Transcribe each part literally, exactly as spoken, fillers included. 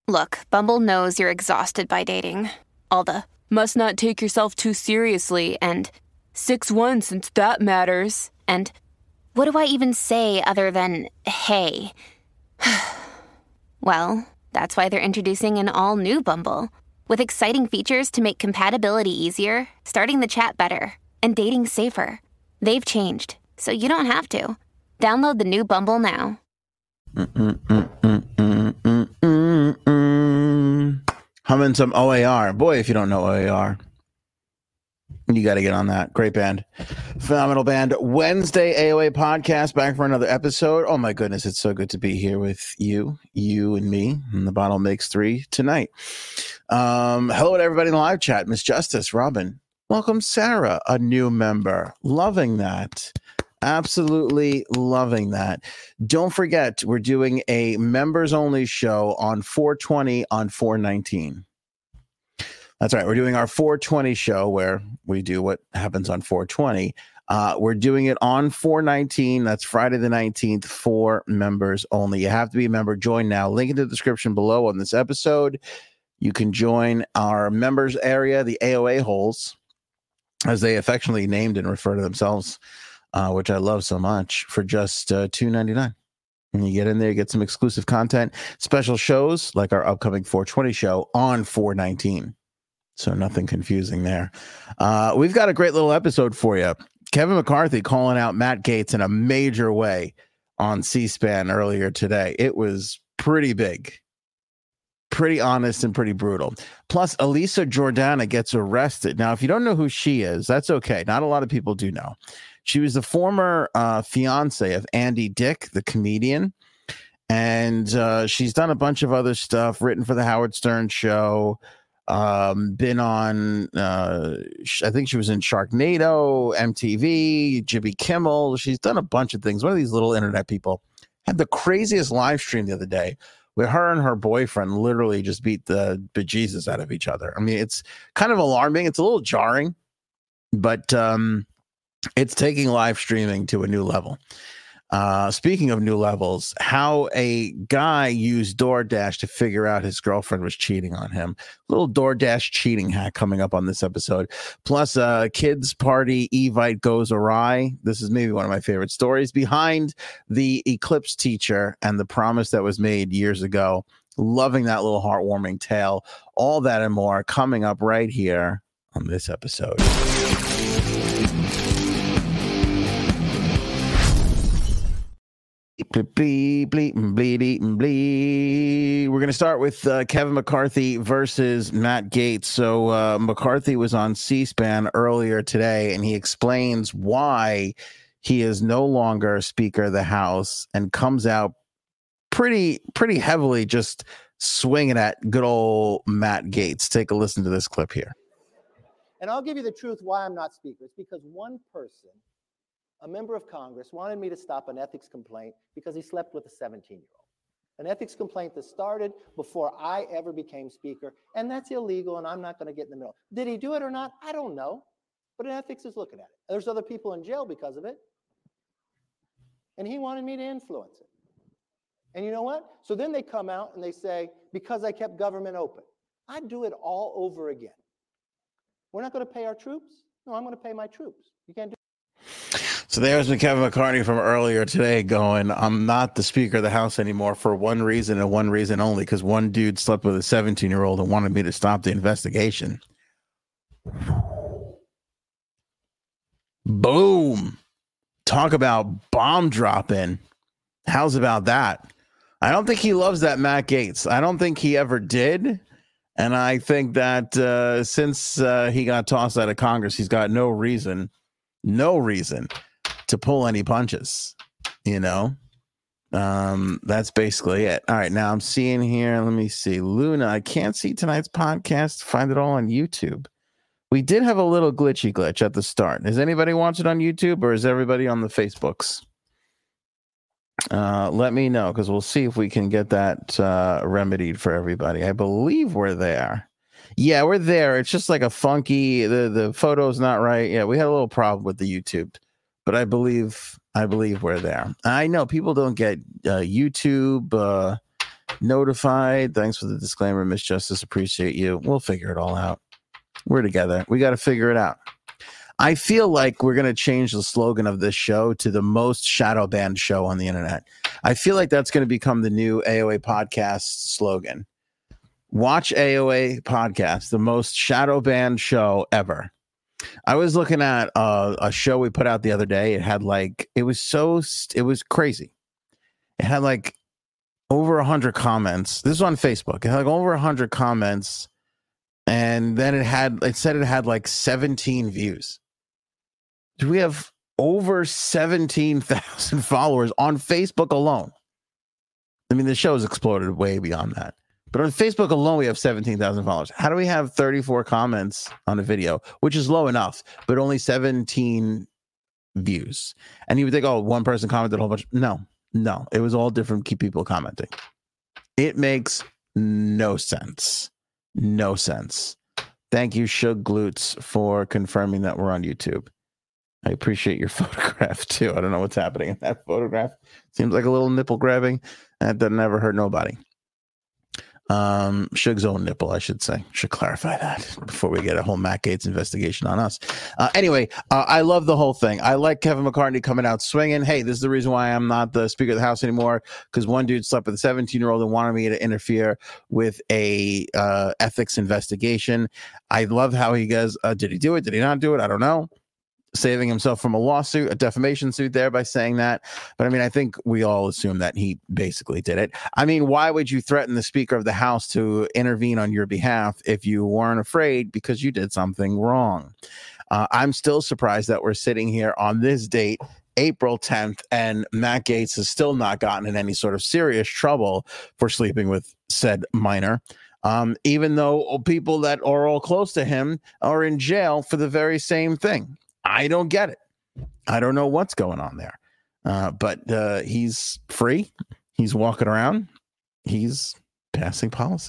Look, Bumble knows you're exhausted by dating. All the must not take yourself too seriously and six one since that matters. And what do I even say other than hey? Well, that's why they're introducing an all-new Bumble with exciting features to make compatibility easier, starting the chat better, and dating safer. They've changed, so you don't have to. Download the new Bumble now. Mm-mm-mm-mm-mm-mm. Humming some O A R. Boy, if you don't know O A R, you got to get on that. Great band. Phenomenal band. Wednesday A O A podcast back for another episode. Oh my goodness, it's so good to be here with you, you and me, and the bottle makes three tonight. Um, hello to everybody in the live chat. Miss Justice, Robin. Welcome, Sarah, a new member. Loving that. Absolutely loving that. Don't forget, we're doing a members only show on four twenty on four nineteen. That's right. We're doing our four twenty show where we do what happens on four twenty. Uh, we're doing it on four nineteen. That's Friday the nineteenth for members only. You have to be a member. Join now. Link in the description below on this episode. You can join our members area, the A O A holes, as they affectionately named and refer to themselves, uh, which I love so much, for just uh, two ninety-nine. And you get in there, you get some exclusive content, special shows like our upcoming four twenty show on four nineteen. So nothing confusing there. Uh, we've got a great little episode for you. Kevin McCarthy calling out Matt Gaetz in a major way on C-SPAN earlier today. It was pretty big, pretty honest, and pretty brutal. Plus, Elisa Jordana gets arrested. Now, if you don't know who she is, that's okay. Not a lot of people do know. She was the former uh, fiance of Andy Dick, the comedian. And uh, she's done a bunch of other stuff, written for the Howard Stern show, um, been on, uh, I think she was in Sharknado, M T V, Jimmy Kimmel. She's done a bunch of things. One of these little internet people had the craziest live stream the other day where her and her boyfriend literally just beat the bejesus out of each other. I mean, it's kind of alarming. It's a little jarring, but um, it's taking live streaming to a new level. Uh, speaking of new levels, how a guy used DoorDash to figure out his girlfriend was cheating on him. Little DoorDash cheating hack coming up on this episode. Plus, uh, kids party Evite goes awry. This is maybe one of my favorite stories behind the Eclipse teacher and the promise that was made years ago. Loving that little heartwarming tale. All that and more coming up right here on this episode. Bleep, bleep, bleep, bleep. We're going to start with uh, Kevin McCarthy versus Matt Gaetz. So uh, McCarthy was on C-SPAN earlier today, and he explains why he is no longer Speaker of the House and comes out pretty, pretty heavily just swinging at good old Matt Gaetz. Take a listen to this clip here. And I'll give you the truth why I'm not Speaker. It's because one person, a member of Congress, wanted me to stop an ethics complaint because he slept with a seventeen-year-old. An ethics complaint that started before I ever became Speaker, and that's illegal, and I'm not going to get in the middle. Did he do it or not? I don't know, but ethics is looking at it. There's other people in jail because of it, and he wanted me to influence it. And you know what? So then they come out and they say, because I kept government open. I'd do it all over again. We're not going to pay our troops? No, I'm going to pay my troops. You can't do So there's Kevin McCarthy from earlier today going, I'm not the Speaker of the House anymore for one reason and one reason only, because one dude slept with a seventeen-year-old and wanted me to stop the investigation. Boom. Talk about bomb dropping. How's about that? I don't think he loves that Matt Gaetz. I don't think he ever did. And I think that uh, since uh, he got tossed out of Congress, he's got no reason, no reason to pull any punches, you know. Um, that's basically it. All right, now I'm seeing here, let me see. Luna, I can't see tonight's podcast. Find it all on YouTube. We did have a little glitchy glitch at the start. Is anybody watching on YouTube, or is everybody on the Facebooks? Uh, let me know, because we'll see if we can get that uh, remedied for everybody. I believe we're there. Yeah, we're there. It's just like a funky, the, the photo's not right. Yeah, we had a little problem with the YouTube. But I believe I believe we're there. I know people don't get uh, YouTube, uh, Notified. Thanks for the disclaimer, Miss Justice. Appreciate you. We'll figure it all out. We're together. We got to figure it out. I feel like we're going to change the slogan of this show to the most shadow banned show on the internet. I feel like that's going to become the new A O A podcast slogan. Watch A O A podcast, the most shadow banned show ever. I was looking at uh, a show we put out the other day. It had like, it was so, it was crazy. It had like over a hundred comments. This is on Facebook. It had like over a hundred comments. And then it had, it said it had like seventeen views. Do we have over seventeen thousand followers on Facebook alone? I mean, the show's exploded way beyond that. But on Facebook alone, we have seventeen thousand followers. How do we have thirty-four comments on a video, which is low enough, but only seventeen views? And you would think, oh, one person commented a whole bunch. No, no. It was all different people commenting. It makes no sense. No sense. Thank you, Shug Glutes, for confirming that we're on YouTube. I appreciate your photograph, too. I don't know what's happening in that photograph. Seems like a little nipple grabbing. That doesn't ever hurt nobody. Um, Shug's own nipple, I should say. Should clarify that before we get a whole Matt Gaetz investigation on us. Uh, anyway, uh, I love the whole thing. I like Kevin McCarthy coming out swinging. Hey, this is the reason why I'm not the Speaker of the House anymore, because one dude slept with a seventeen-year-old and wanted me to interfere with a uh, ethics investigation. I love how he goes, uh, did he do it? Did he not do it? I don't know. Saving himself from a lawsuit, a defamation suit there by saying that. But I mean, I think we all assume that he basically did it. I mean, why would you threaten the Speaker of the House to intervene on your behalf if you weren't afraid because you did something wrong? Uh, I'm still surprised that we're sitting here on this date, April tenth, and Matt Gaetz has still not gotten in any sort of serious trouble for sleeping with said minor. Um, even though people that are all close to him are in jail for the very same thing. I don't get it. I don't know what's going on there. Uh, but uh, he's free. He's walking around. He's passing policy.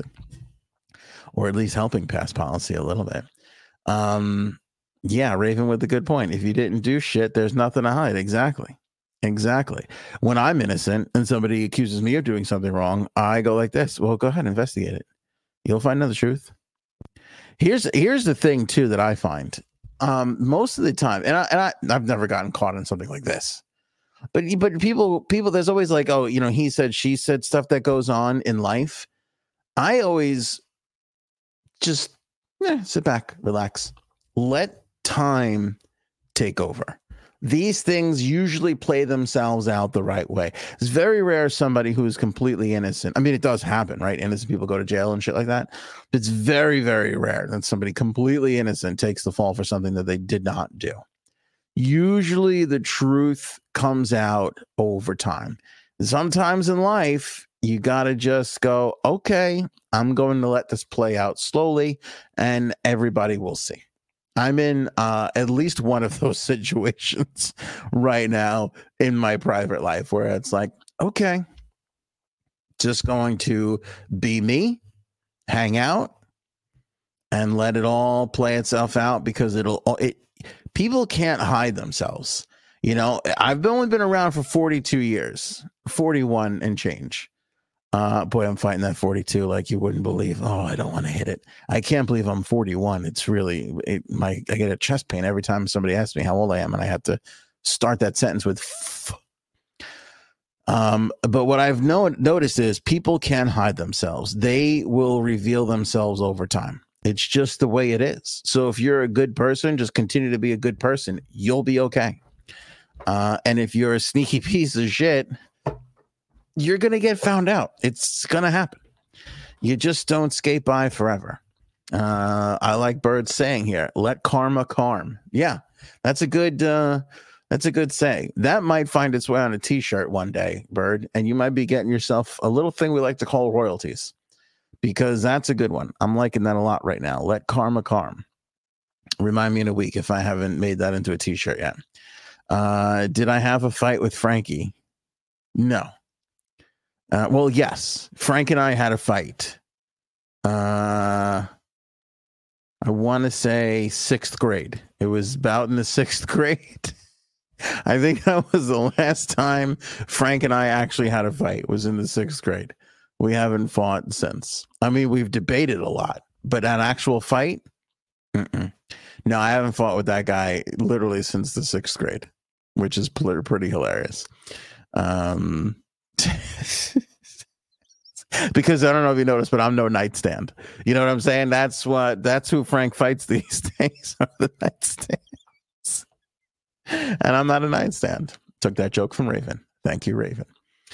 Or at least helping pass policy a little bit. Um, yeah, Raven with a good point. If you didn't do shit, there's nothing to hide. Exactly. Exactly. When I'm innocent and somebody accuses me of doing something wrong, I go like this. Well, go ahead, investigate it. You'll find out the truth. Here's here's the thing, too, that I find. Um, most of the time, and I and I, I've never gotten caught in something like this, but but people people there's always like, oh, you know, he said, she said, stuff that goes on in life. I always just eh, sit back, relax, let time take over. These things usually play themselves out the right way. It's very rare somebody who is completely innocent. I mean, it does happen, right? Innocent people go to jail and shit like that. But it's very, very rare that somebody completely innocent takes the fall for something that they did not do. Usually the truth comes out over time. Sometimes in life, you got to just go, okay, I'm going to let this play out slowly and everybody will see. I'm in uh, at least one of those situations right now in my private life where it's like, okay, just going to be me, hang out, and let it all play itself out because it'll, it, people can't hide themselves. You know, I've only been around for forty-two years, forty-one and change. Uh, boy, I'm fighting that forty-two like you wouldn't believe. Oh, I don't want to hit it. I can't believe I'm forty-one. It's really, it, my, I get a chest pain every time somebody asks me how old I am, and I have to start that sentence with f. Um, but what I've no, noticed is people can hide themselves. They will reveal themselves over time. It's just the way it is. So if you're a good person, just continue to be a good person. You'll be okay. Uh, and if you're a sneaky piece of shit, you're going to get found out. It's going to happen. You just don't skate by forever. Uh, I like Bird's saying here, let karma karm. Yeah, that's a good, uh, that's a good say. That might find its way on a t-shirt one day, Bird, and you might be getting yourself a little thing we like to call royalties because that's a good one. I'm liking that a lot right now. Let karma karm. Remind me in a week if I haven't made that into a t-shirt yet. Uh, did I have a fight with Frankie? No. Uh, well, yes, Frank and I had a fight. Uh, I want to say sixth grade. It was about in the sixth grade. I think that was the last time Frank and I actually had a fight, was in the sixth grade. We haven't fought since. I mean, we've debated a lot, but an actual fight? Mm-mm. No, I haven't fought with that guy literally since the sixth grade, which is pl- pretty hilarious. Um, because I don't know if you noticed, but I'm no nightstand. You know what I'm saying? That's what. That's who Frank fights these days. Are the nightstands, and I'm not a nightstand. Took that joke from Raven. Thank you, Raven.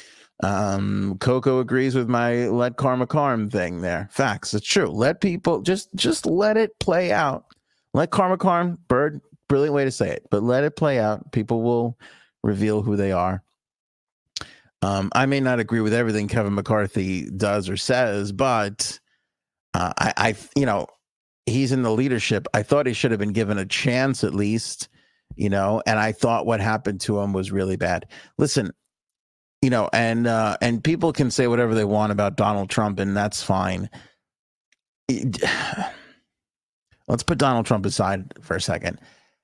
Um, Coco agrees with my let karma karm thing there. Facts. It's true. Let people just just let it play out. Let karma karm, Bird, brilliant way to say it, but let it play out. People will reveal who they are. Um, I may not agree with everything Kevin McCarthy does or says, but uh, I, I, you know, he's in the leadership. I thought he should have been given a chance at least, you know, and I thought what happened to him was really bad. Listen, you know, and uh, and people can say whatever they want about Donald Trump, and that's fine. It, let's put Donald Trump aside for a second.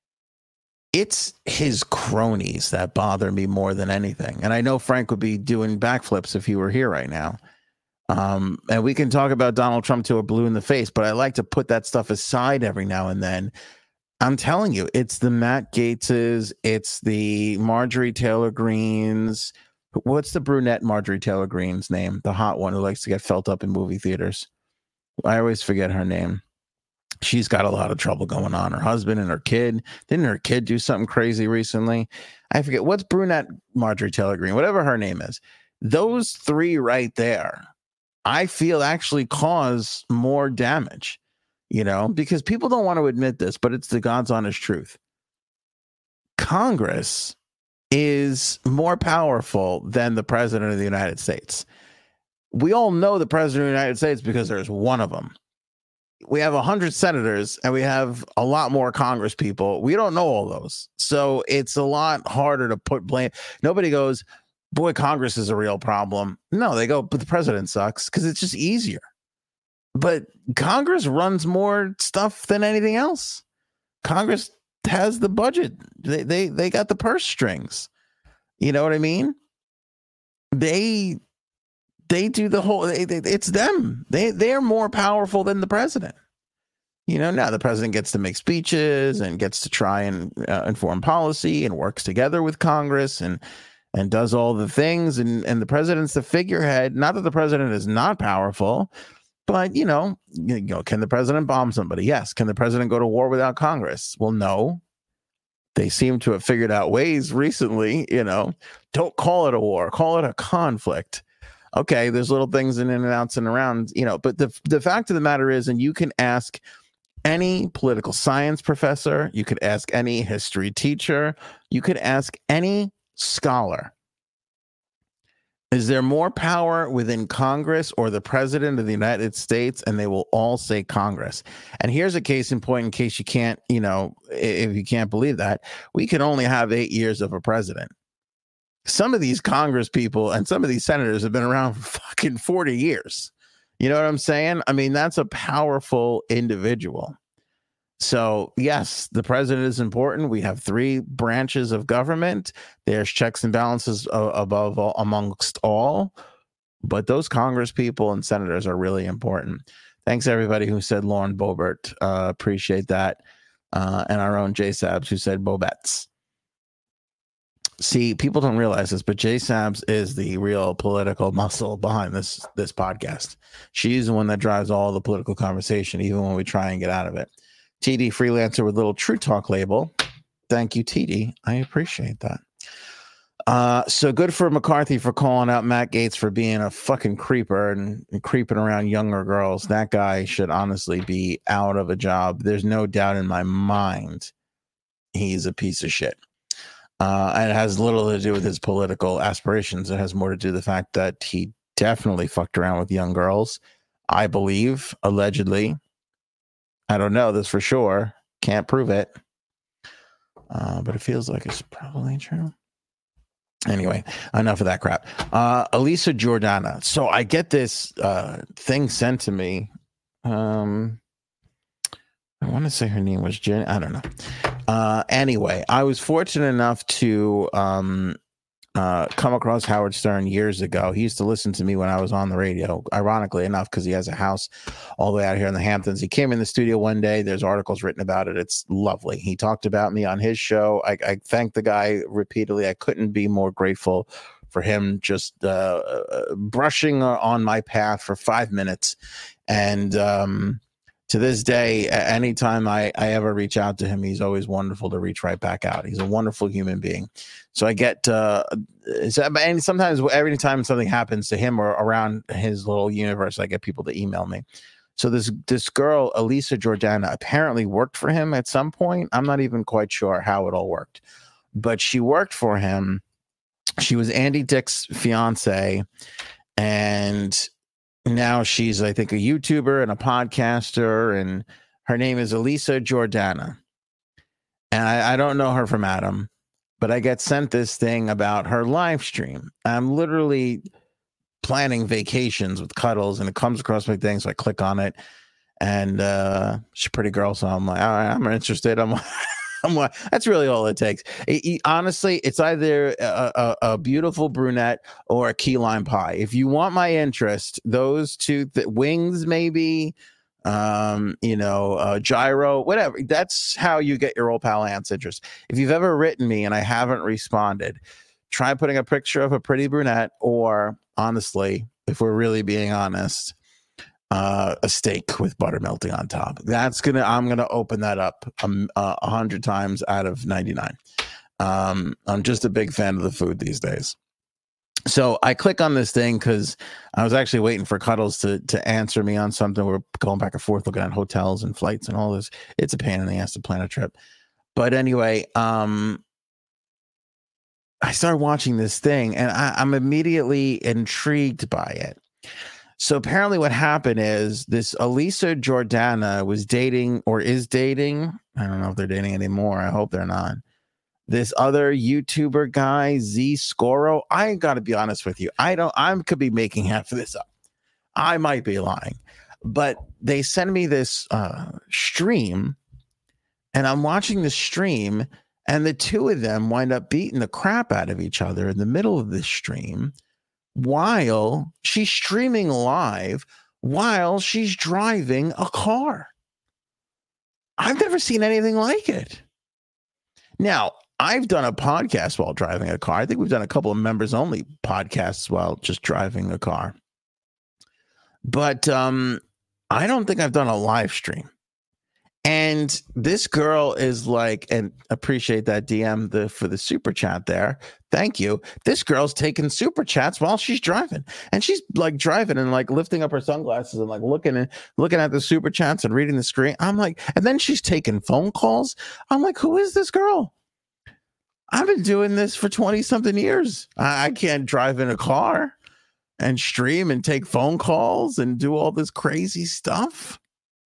It's his cronies that bother me more than anything. And I know Frank would be doing backflips if he were here right now. Um, and we can talk about Donald Trump till we're blue in the face, but I like to put that stuff aside every now and then. I'm telling you, it's the Matt Gaetzes, it's the Marjorie Taylor Greens. What's the brunette Marjorie Taylor Greene's name? The hot one who likes to get felt up in movie theaters. I always forget her name. She's got a lot of trouble going on. Her husband and her kid. Didn't her kid do something crazy recently? I forget. What's brunette Marjorie Taylor Greene? Whatever her name is. Those three right there, I feel actually cause more damage, you know, because people don't want to admit this, but it's the God's honest truth. Congress is more powerful than the president of the United States. We all know the president of the United States because there's one of them. We have one hundred senators and we have a lot more Congress people. We don't know all those. So it's a lot harder to put blame. Nobody goes, boy, Congress is a real problem. No, they go, but the president sucks because it's just easier. But Congress runs more stuff than anything else. Congress has the budget. They they they got the purse strings. You know what I mean? They They do the whole, they, they, it's them. They, they're more powerful than the president. You know, now the president gets to make speeches and gets to try and uh, inform policy and works together with Congress and and does all the things. And, and the president's the figurehead. Not that the president is not powerful, but, you know, you know, can the president bomb somebody? Yes. Can the president go to war without Congress? Well, no. They seem to have figured out ways recently, you know, don't call it a war, call it a conflict. Okay, there's little things in and outs and around, you know, but the the fact of the matter is, and you can ask any political science professor, you could ask any history teacher, you could ask any scholar. Is there more power within Congress or the president of the United States? And they will all say Congress. And here's a case in point, in case you can't, you know, if you can't believe that, we can only have eight years of a president. Some of these Congress people and some of these senators have been around for fucking forty years. You know what I'm saying? I mean, that's a powerful individual. So, yes, the president is important. We have three branches of government. There's checks and balances uh, above all, amongst all. But those Congress people and senators are really important. Thanks, everybody who said Lauren Boebert. Uh, appreciate that. Uh, and our own J Sabs who said Bobets. See, people don't realize this, but J Sabs is the real political muscle behind this this podcast. She's the one that drives all the political conversation, even when we try and get out of it. T D Freelancer with little True Talk label. Thank you, T D. I appreciate that. Uh, so good for McCarthy for calling out Matt Gaetz for being a fucking creeper and, and creeping around younger girls. That guy should honestly be out of a job. There's no doubt in my mind he's a piece of shit. Uh, and it has little to do with his political aspirations. It has more to do with the fact that he definitely fucked around with young girls. I believe, allegedly. I don't know this for sure. Can't prove it. Uh, but it feels like it's probably true. Anyway, enough of that crap. Uh, Elisa Jordana. So I get this uh, thing sent to me. Um, I want to say her name was Jen. I don't know. Uh, anyway, I was fortunate enough to um, uh, come across Howard Stern years ago. He used to listen to me when I was on the radio, ironically enough, because he has a house all the way out here in the Hamptons. He came in the studio one day. There's articles written about it. It's lovely. He talked about me on his show. I, I thank the guy repeatedly. I couldn't be more grateful for him just uh, uh, brushing on my path for five minutes. And um, to this day, anytime I, I ever reach out to him, he's always wonderful to reach right back out. He's a wonderful human being. So I get, uh, and sometimes every time something happens to him or around his little universe, I get people to email me. So this this girl, Elisa Jordana, apparently worked for him at some point. I'm not even quite sure how it all worked, but she worked for him. She was Andy Dick's fiance, and now she's, I think, a YouTuber and a podcaster, and her name is Elisa Jordana. And I, I don't know her from Adam, but I get sent this thing about her live stream. I'm literally planning vacations with Cuddles, and it comes across my thing, so I click on it, and uh, she's a pretty girl, so I'm like, all right, I'm interested. I'm like, I'm like, that's really all it takes. It, it, honestly, it's either a, a, a beautiful brunette or a key lime pie. If you want my interest, those two th- wings, maybe, um, you know, uh, gyro, whatever. That's how you get your old pal Ant's interest. If you've ever written me and I haven't responded, try putting a picture of a pretty brunette, or honestly, if we're really being honest, Uh, a steak with butter melting on top. That's gonna. I'm gonna open that up um, uh, a hundred times out of ninety-nine. Um, I'm just a big fan of the food these days. So I click on this thing because I was actually waiting for Cuddles to to answer me on something. We're going back and forth looking at hotels and flights and all this. It's a pain in the ass to plan a trip. But anyway, um, I started watching this thing, and I, I'm immediately intrigued by it. So apparently what happened is this Elisa Jordana was dating, or is dating, I don't know if they're dating anymore, I hope they're not, this other YouTuber guy, Z Scoro. I got to be honest with you. I don't, I could be making half of this up. I might be lying. But they send me this uh, stream, and I'm watching the stream, and the two of them wind up beating the crap out of each other in the middle of this stream, while she's streaming live, while she's driving a car. I've never seen anything like it. Now, I've done a podcast while driving a car. I think we've done a couple of members only podcasts while just driving a car. But um, I don't think I've done a live stream. And this girl is like, and appreciate that D M the for the super chat there. Thank you. This girl's taking super chats while she's driving, and she's like driving and like lifting up her sunglasses and like looking and looking at the super chats and reading the screen. I'm like, and then she's taking phone calls. I'm like, who is this girl? I've been doing this for twenty something years. I, I can't drive in a car and stream and take phone calls and do all this crazy stuff.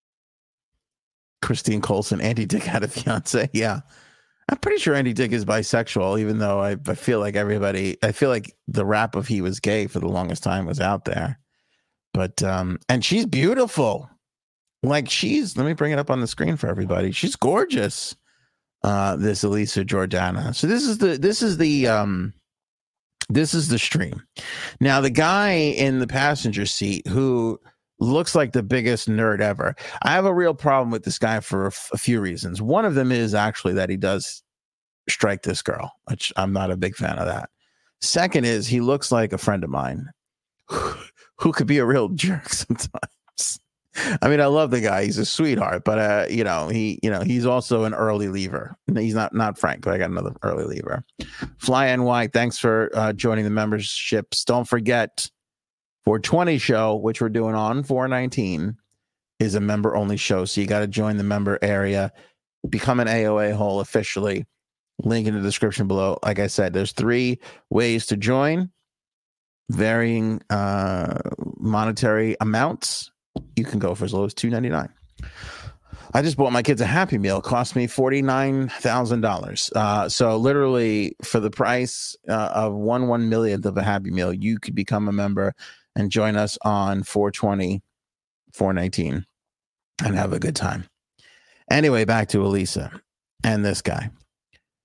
Christine Colson, Andy Dick had a fiance. Yeah. I'm pretty sure Andy Dick is bisexual, even though I, I feel like everybody, I feel like the rap of he was gay for the longest time was out there. But, um, and she's beautiful. Like she's, let me bring it up on the screen for everybody. She's gorgeous. Uh, this Elisa Jordana. So this is the, this is the, um, this is the stream. Now, the guy in the passenger seat who looks like the biggest nerd ever. I have a real problem with this guy for a, f- a few reasons. One of them is actually that he does strike this girl, which I'm not a big fan of that. Second is he looks like a friend of mine who, who could be a real jerk sometimes. I mean, I love the guy. He's a sweetheart, but uh, you know, he, you know, he's also an early leaver. He's not, not Frank, but I got another early leaver. Fly N Y, thanks for uh, joining the memberships. Don't forget, four twenty show, which we're doing on four nineteen, is a member only show. So you got to join the member area, become an A O A hole officially. Link in the description below. Like I said, there's three ways to join, varying uh, monetary amounts. You can go for as low as two ninety-nine. I just bought my kids a Happy Meal. It cost me forty-nine thousand dollars. Uh, so literally for the price uh, of one one millionth of a Happy Meal, you could become a member and join us on four twenty, four nineteen and have a good time. Anyway, back to Elisa and this guy.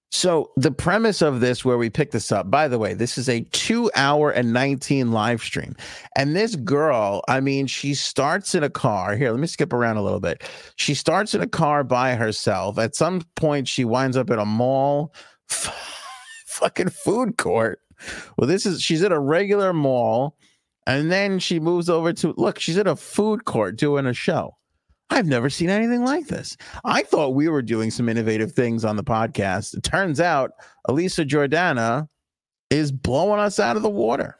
So the premise of this, where we pick this up, by the way, this is a two hour and nineteen live stream. And this girl, I mean, she starts in a car. Here, let me skip around a little bit. She starts in a car by herself. At some point, she winds up at a mall, fucking food court. Well, this is, she's at a regular mall. And then she moves over to, look, she's at a food court doing a show. I've never seen anything like this. I thought we were doing some innovative things on the podcast. It turns out Elisa Jordana is blowing us out of the water.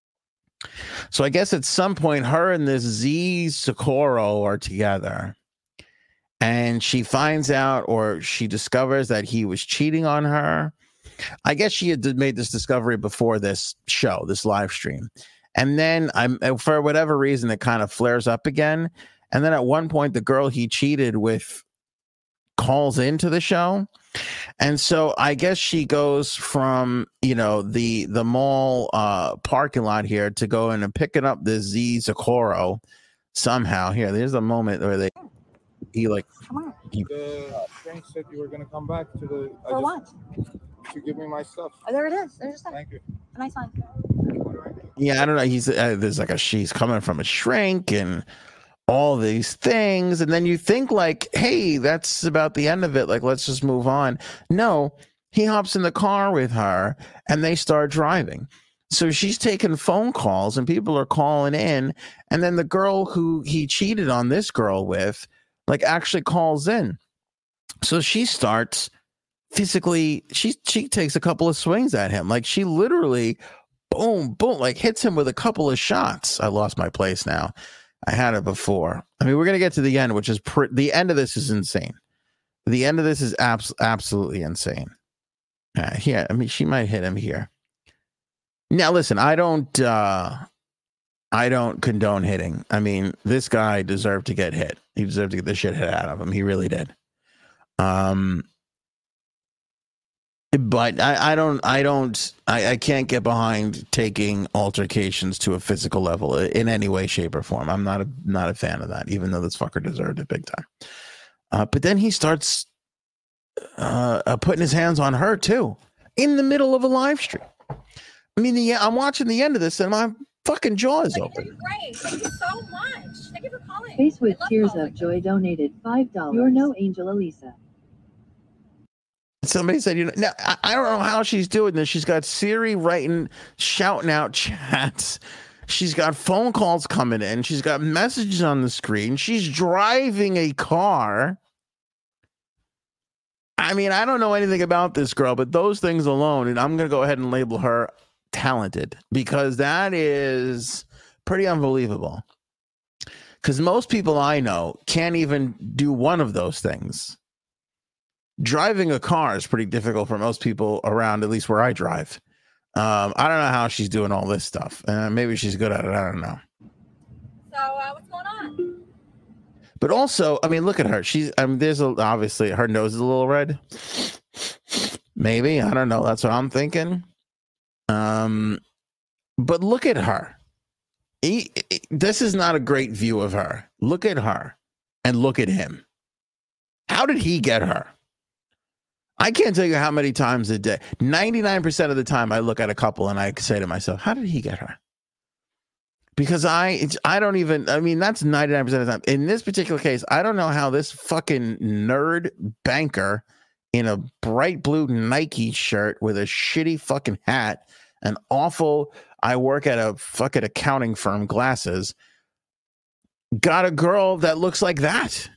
So I guess at some point, her and this Z Socorro are together. And she finds out, or she discovers that he was cheating on her. I guess she had made this discovery before this show, this live stream. And then I'm for whatever reason, it kind of flares up again. And then at one point, the girl he cheated with calls into the show. And so I guess she goes from, you know, the the mall uh, parking lot here to go in and picking up this Z Socorro somehow. Here, there's a moment where they, he like, he, the train said you were going to come back to the. For I what? just, to give me my stuff. Oh, there it is. There's your stuff. Thank you. A nice one. yeah, I don't know. He's uh, there's like a, she's coming from a shrink and all these things, and then you think like, hey, that's about the end of it, like let's just move on. No, he hops in the car with her and they start driving. So she's taking phone calls and people are calling in, and then the girl who he cheated on this girl with like actually calls in. So she starts physically, she she takes a couple of swings at him, like she literally boom boom like hits him with a couple of shots. I lost my place now. I had it before. I mean, we're going to get to the end, which is pr- the end of this is insane. The end of this is abs- absolutely insane. Uh, here, I mean, she might hit him here. Now, listen, I don't, uh, I don't condone hitting. I mean, this guy deserved to get hit. He deserved to get the shit hit out of him. He really did. Um, But I, I don't, I don't, I, I can't get behind taking altercations to a physical level in any way, shape, or form. I'm not a, not a fan of that, even though this fucker deserved it big time. Uh, but then he starts uh, uh, putting his hands on her too, in the middle of a live stream. I mean, the, I'm watching the end of this and my fucking jaw is open. Great. Thank you so much. Thank you for calling. Face with I love Tears calling. of Joy donated five dollars. You're no angel, Elisa. Somebody said, you know, now I, I don't know how she's doing this. She's got Siri writing, shouting out chats. She's got phone calls coming in. She's got messages on the screen. She's driving a car. I mean, I don't know anything about this girl, but those things alone, and I'm going to go ahead and label her talented, because that is pretty unbelievable. Because most people I know can't even do one of those things. Driving a car is pretty difficult for most people around, at least where I drive. Um, I don't know how she's doing all this stuff. Uh, maybe she's good at it. I don't know. So, uh, what's going on? But also, I mean, look at her. She's, I mean, there's a, obviously her nose is a little red. Maybe. I don't know. That's what I'm thinking. Um, but look at her. He, he, this is not a great view of her. Look at her and look at him. How did he get her? I can't tell you how many times a day, ninety-nine percent of the time I look at a couple and I say to myself, how did he get her? Because I, it's, I don't even, I mean, that's ninety-nine percent of the time. In this particular case, I don't know how this fucking nerd banker in a bright blue Nike shirt with a shitty fucking hat, an awful, I work at a fucking accounting firm glasses, got a girl that looks like that.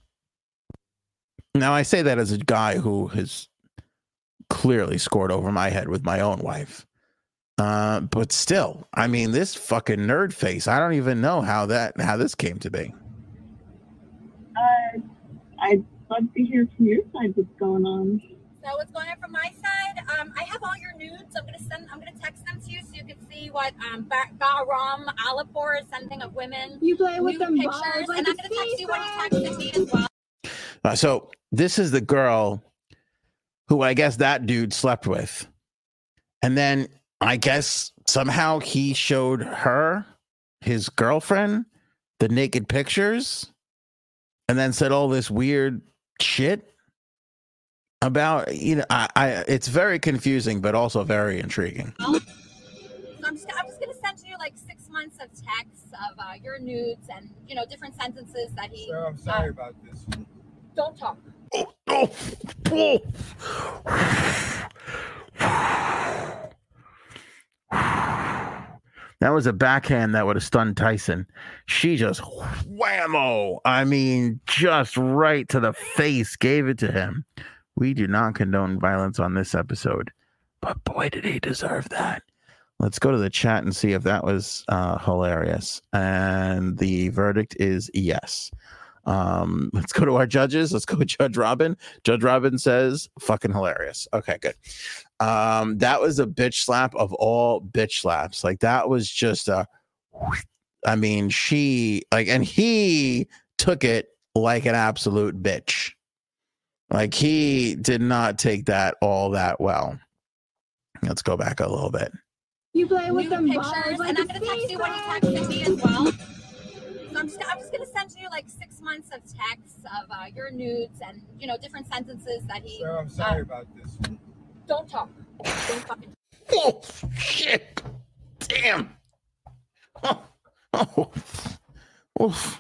Now, I say that as a guy who has clearly scored over my head with my own wife. Uh, but still, I mean, this fucking nerd face, I don't even know how that how this came to be. Uh, I'd love to hear from your side what's going on. So, what's going on from my side? Um, I have all your nudes. I'm gonna send. I'm gonna text them to you so you can see what um ba- Bahram Alipur is sending of women. You play with nude them pictures, balls like and I'm a gonna text you what he season. texted me as well. Uh, so this is the girl who I guess that dude slept with. And then I guess somehow he showed her, his girlfriend, the naked pictures and then said all this weird shit. About, you know, I, I it's very confusing, but also very intriguing. So I'm just, I'm just gonna send you like six months of texts of uh, your nudes and you know different sentences that he. Sarah, I'm sorry uh, about this. Don't talk. Oh, oh, oh. That was a backhand that would have stunned Tyson. She just whammo. I mean, just right to the face, gave it to him. We do not condone violence on this episode, but boy, did he deserve that. Let's go to the chat and see if that was uh, hilarious. And the verdict is yes. Um, let's go to our judges. Let's go with Judge Robin. Judge Robin says, fucking hilarious. Okay, good. Um, that was a bitch slap of all bitch slaps. Like, that was just a, I mean, she, like, and he took it like an absolute bitch. Like, he did not take that all that well. Let's go back a little bit. You play with Nude them pictures, balls like and I'm a gonna text you what he FIFA. texted me as well. So I'm just, I'm just gonna send you like six months of texts of uh, your nudes and you know different sentences that he. Sarah, I'm sorry uh, about this. Don't talk. Don't fucking. Oh, shit. Damn. Oh, oh. Oof.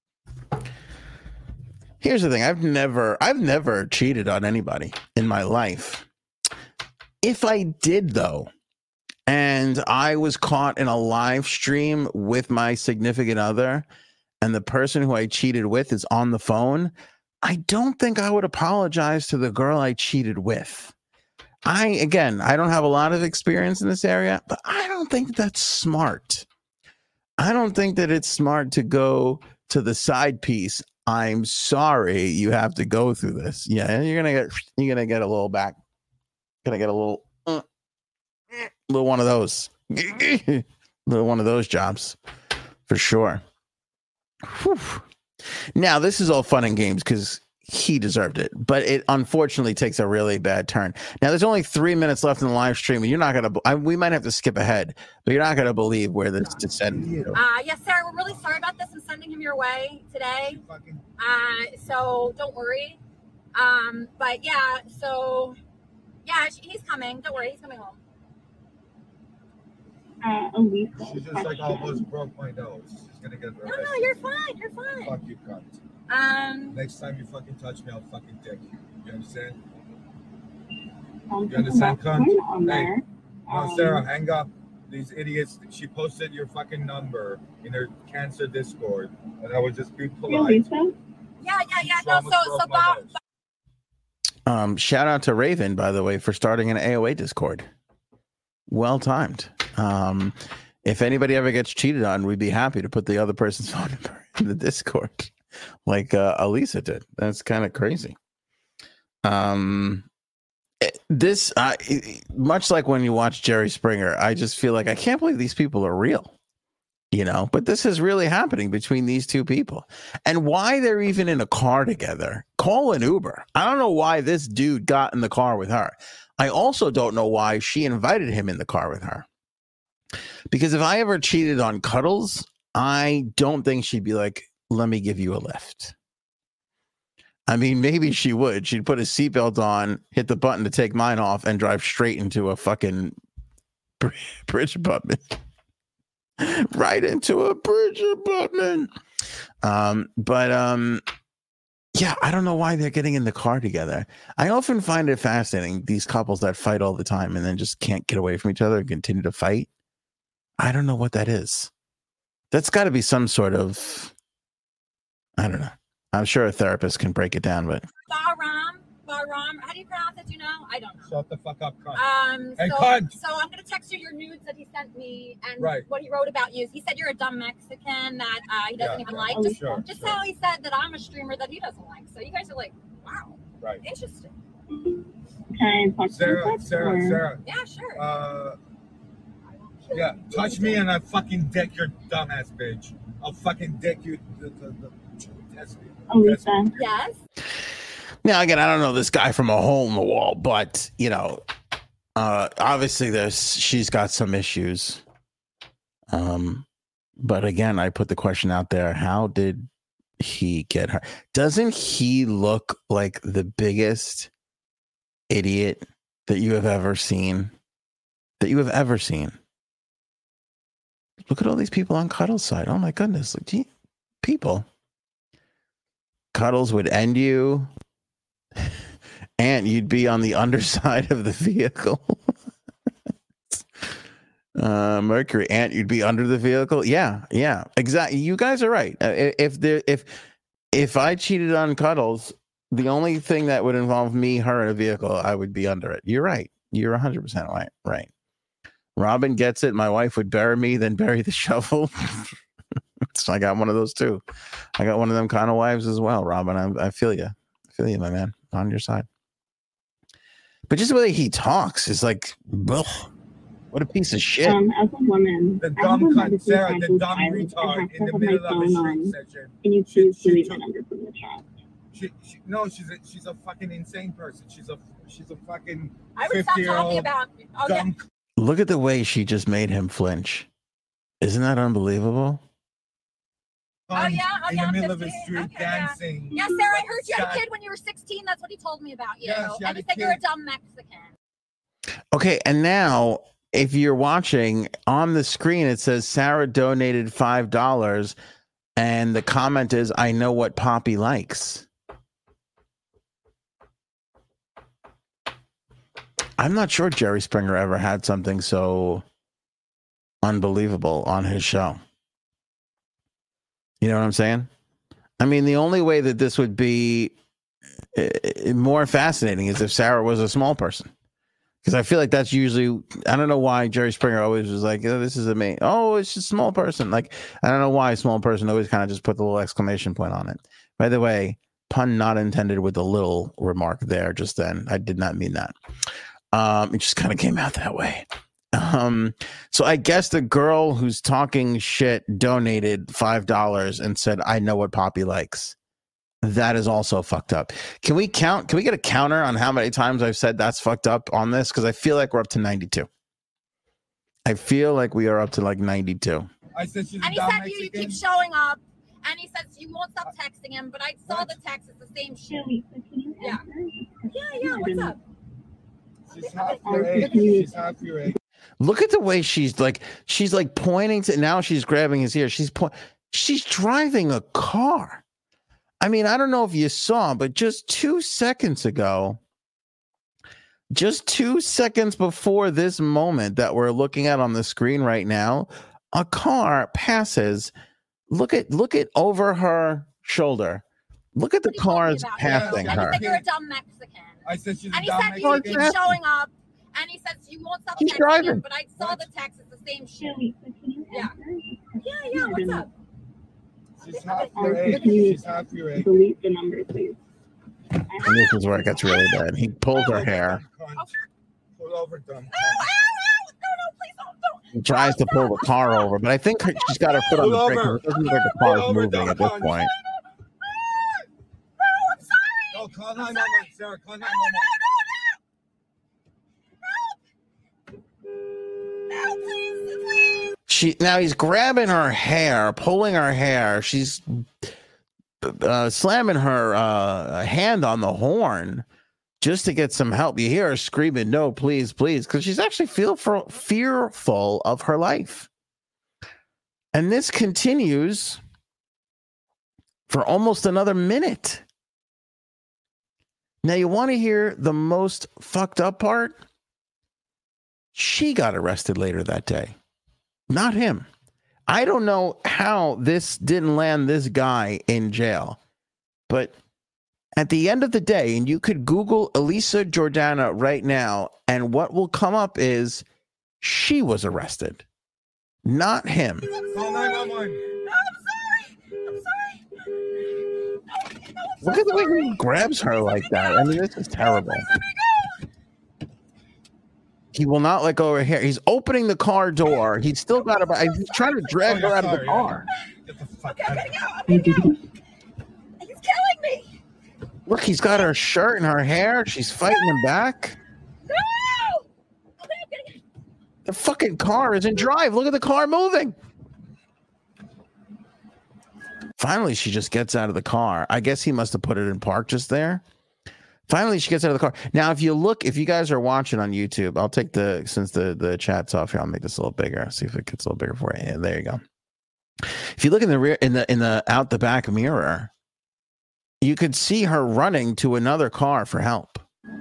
Here's the thing. I've never, I've never cheated on anybody in my life. If I did, though, and I was caught in a live stream with my significant other, and the person who I cheated with is on the phone, I don't think I would apologize to the girl I cheated with. I, again, I don't have a lot of experience in this area, but I don't think that's smart. I don't think that it's smart to go to the side piece. I'm sorry you have to go through this. Yeah, you're gonna get you're gonna get a little back. Gonna get a little uh, little one of those. Little one of those jobs for sure. Whew. Now, this is all fun and games because he deserved it, but it unfortunately takes a really bad turn. Now, there's only three minutes left in the live stream, and you're not going to, we might have to skip ahead, but you're not going to believe where this descended. Uh, yes, Sarah, we're really sorry about this. I'm sending him your way today. Uh, so don't worry. Um, but yeah, so yeah, he's coming. Don't worry, he's coming home. Uh, Elisa. She's just like almost broke my nose. She's gonna get No, no, you're fine. You're fine. Fuck you, cunt. Um, Next time you fucking touch me, I'll fucking dick you. You understand? Um, You understand, cunt? on Hey, there. no, Um, Sarah, hang up. These idiots. She posted your fucking number in her cancer Discord, and I was just being polite. Elisa? yeah, yeah, yeah. She No, almost so, so broke my Bob, nose. Um, shout out to Raven, by the way, for starting an A O A Discord. Well timed. Um, if anybody ever gets cheated on, we'd be happy to put the other person's phone number in the Discord, like uh, Elisa did. That's kind of crazy. Um, it- this, uh, it- much like when you watch Jerry Springer, I just feel like I can't believe these people are real. You know, but this is really happening between these two people. And why they're even in a car together, call an Uber. I don't know why this dude got in the car with her. I also don't know why she invited him in the car with her. Because if I ever cheated on Cuddles, I don't think she'd be like, let me give you a lift. I mean, maybe she would. She'd put a seatbelt on, hit the button to take mine off, and drive straight into a fucking bridge abutment. Right into a bridge abutment. Um, but um, yeah, I don't know why they're getting in the car together. I often find it fascinating, these couples that fight all the time and then just can't get away from each other and continue to fight. I don't know what that is. That's got to be some sort of, I don't know. I'm sure a therapist can break it down, but Bahram, Bahram, how do you pronounce it? Do you know? I don't know. Shut the fuck up, cunt. Um, Hey, so, cunt. so I'm gonna text you your nudes that he sent me and Right. what he wrote about you. He said you're a dumb Mexican that uh, he doesn't Yeah, even yeah. like. Oh, Just, sure, just sure. how he said that I'm a streamer that he doesn't like. So you guys are like, wow, Right. interesting. Can I talk to Sarah, you? Sarah, Sarah. Yeah, sure. Uh, yeah, touch me and I fucking dick your dumbass bitch. I'll fucking dick you. The, the, the, test me. Test me. Elisa. Yes. now again, I don't know this guy from a hole in the wall, but you know, uh, obviously there's she's got some issues. Um, but again, I put the question out there: how did he get her? Doesn't he look like the biggest idiot that you have ever seen. That you have ever seen. Look at all these people on Cuddles' side. Oh my goodness. Look, gee, people. Cuddles would end you. And you'd be on the underside of the vehicle. uh, Mercury, Ant, you'd be under the vehicle. Yeah, yeah, exactly. You guys are right. Uh, if there, if if I cheated on Cuddles, the only thing that would involve me, her, in a vehicle, I would be under it. You're right. You're one hundred percent right. Right. Robin gets it. My wife would bury me, then bury the shovel. So I got one of those too. I got one of them kind of wives as well, Robin. I, I feel you. I feel you, my man. On your side. But just the way he talks is like, ugh, what a piece of shit. Um, as a woman, the dumb cunt, Sarah, the dumb retard in the middle of the street section. Can you please delete the number from the chat? She, she, no, she's a, she's a fucking insane person. She's a she's a fucking I would stop talking about. Oh, yeah. Look at the way she just made him flinch. Isn't that unbelievable? Oh yeah, oh, in yeah, the middle fifteen. of the street Okay, dancing. Yeah. yeah, Sarah, I heard you had a kid when you were sixteen. That's what he told me about you. Yeah, she had and he a said you're a kid. dumb Mexican. Okay, and now if you're watching on the screen, it says Sarah donated five dollars, and the comment is, "I know what Poppy likes." I'm not sure Jerry Springer ever had something so unbelievable on his show. You know what I'm saying? I mean, the only way that this would be uh, more fascinating is if Sarah was a small person. Because I feel like that's usually, I don't know why Jerry Springer always was like, oh, this is a me. Oh, it's just a small person. Like, I don't know why a small person always kind of just put the little exclamation point on it. By the way, pun not intended with the little remark there just then. I did not mean that. Um, it just kind of came out that way. Um, so I guess the girl who's talking shit donated five dollars and said, I know what Poppy likes. That is also fucked up. Can we count? Can we get a counter on how many times I've said that's fucked up on this? Because I feel like we're up to ninety-two. I feel like we are up to like ninety-two. I said she's And he said you, you keep showing up. And he says you won't stop texting him. But I saw the text. It's the same shit. Yeah. Yeah, yeah. What's up? She's half your age. She's half your age. Look at the way she's like, she's like pointing to, now she's grabbing his ear. She's point, she's driving a car. I mean, I don't know if you saw, but just two seconds ago, just two seconds before this moment that we're looking at on the screen right now, a car passes. Look at, look at over her shoulder. Look at the cars passing and her. He said you're a dumb Mexican. I said she's and a dumb he said you Mexican. keep showing up. And he says you won't stop He's texting driving. him. But I saw the text. It's the same shit. Yeah. Yeah, yeah. What's up? She's half your age. She's half your age. Delete the number, please. And this is where it gets really bad. He pulls her hair. Pull over, dumb. He tries to pull the car over, but I think her, she's got her foot on the brake. It doesn't look like the car is moving at this point. No, call nine one one, Sarah. Call nine one one. She now he's grabbing her hair, pulling her hair. She's uh, slamming her uh, hand on the horn just to get some help. You hear her screaming, "No, please, please," because she's actually feel for, fearful of her life. And this continues for almost another minute. Now, you want to hear the most fucked up part? She got arrested later that day, not him. I don't know how this didn't land this guy in jail, but at the end of the day, and you could Google Elisa Jordana right now, and what will come up is she was arrested, not him. Call nine one one. Look at the way he grabs her like that. I mean, this is terrible. He will not let go of her hair. He's opening the car door. He's still got her. He's trying to drag her out of the car. Get the fuck Okay, I'm out. getting out. I'm getting out. He's killing me. Look, he's got her shirt and her hair. She's fighting him back. No. Okay, I'm getting out. The fucking car is in drive. Look at the car moving. Finally, she just gets out of the car. I guess he must have put it in park just there. Finally, she gets out of the car. Now, if you look, if you guys are watching on YouTube, I'll take the, since the, the chat's off here, I'll make this a little bigger. See if it gets a little bigger for you. Yeah, there you go. If you look in the rear, in the, in the out the back mirror, you could see her running to another car for help.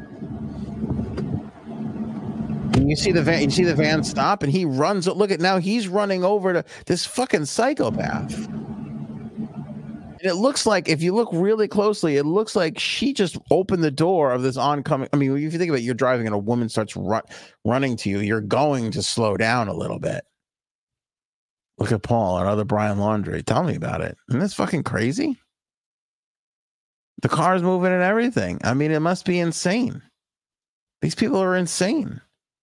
And you see the van, you see the van stop, and he runs. Look at now, he's running over to this fucking psychopath. And it looks like, if you look really closely, it looks like she just opened the door of this oncoming. I mean, if you think about it, you're driving and a woman starts run, running to you, you're going to slow down a little bit. Look at Paul, our other Brian Laundrie. Tell me about it. Isn't this fucking crazy? The car's moving and everything. I mean, it must be insane. These people are insane.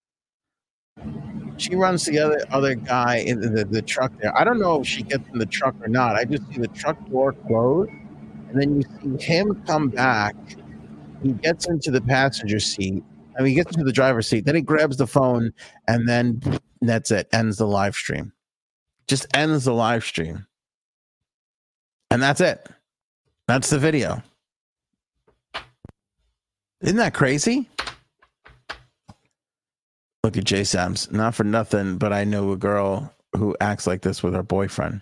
She runs the other other guy in the, the truck there. I don't know if she gets in the truck or not. I just see the truck door close, and then you see him come back. He gets into the passenger seat. I mean, he gets into the driver's seat. Then he grabs the phone, and then that's it. Ends the live stream. Just ends the live stream. And that's it. That's the video. Isn't that crazy? Look at Jay Sams. Not for nothing, but I know a girl who acts like this with her boyfriend.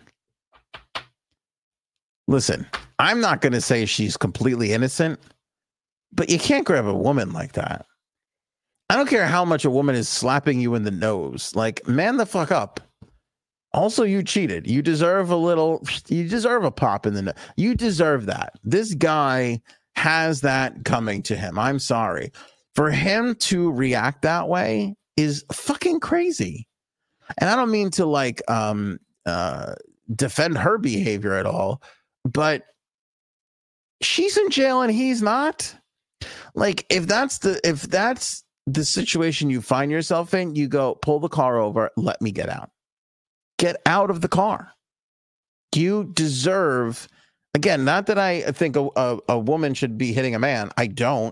Listen, I'm not going to say she's completely innocent, but you can't grab a woman like that. I don't care how much a woman is slapping you in the nose. Like, man the fuck up. Also, you cheated. You deserve a little, you deserve a pop in the nose. You deserve that. This guy has that coming to him. I'm sorry. For him to react that way is fucking crazy. And I don't mean to like um uh defend her behavior at all, but she's in jail and he's not. Like, if that's the if that's the situation you find yourself in, you go pull the car over, let me get out. Get out of the car. You deserve, again, not that I think a, a, a woman should be hitting a man. I don't.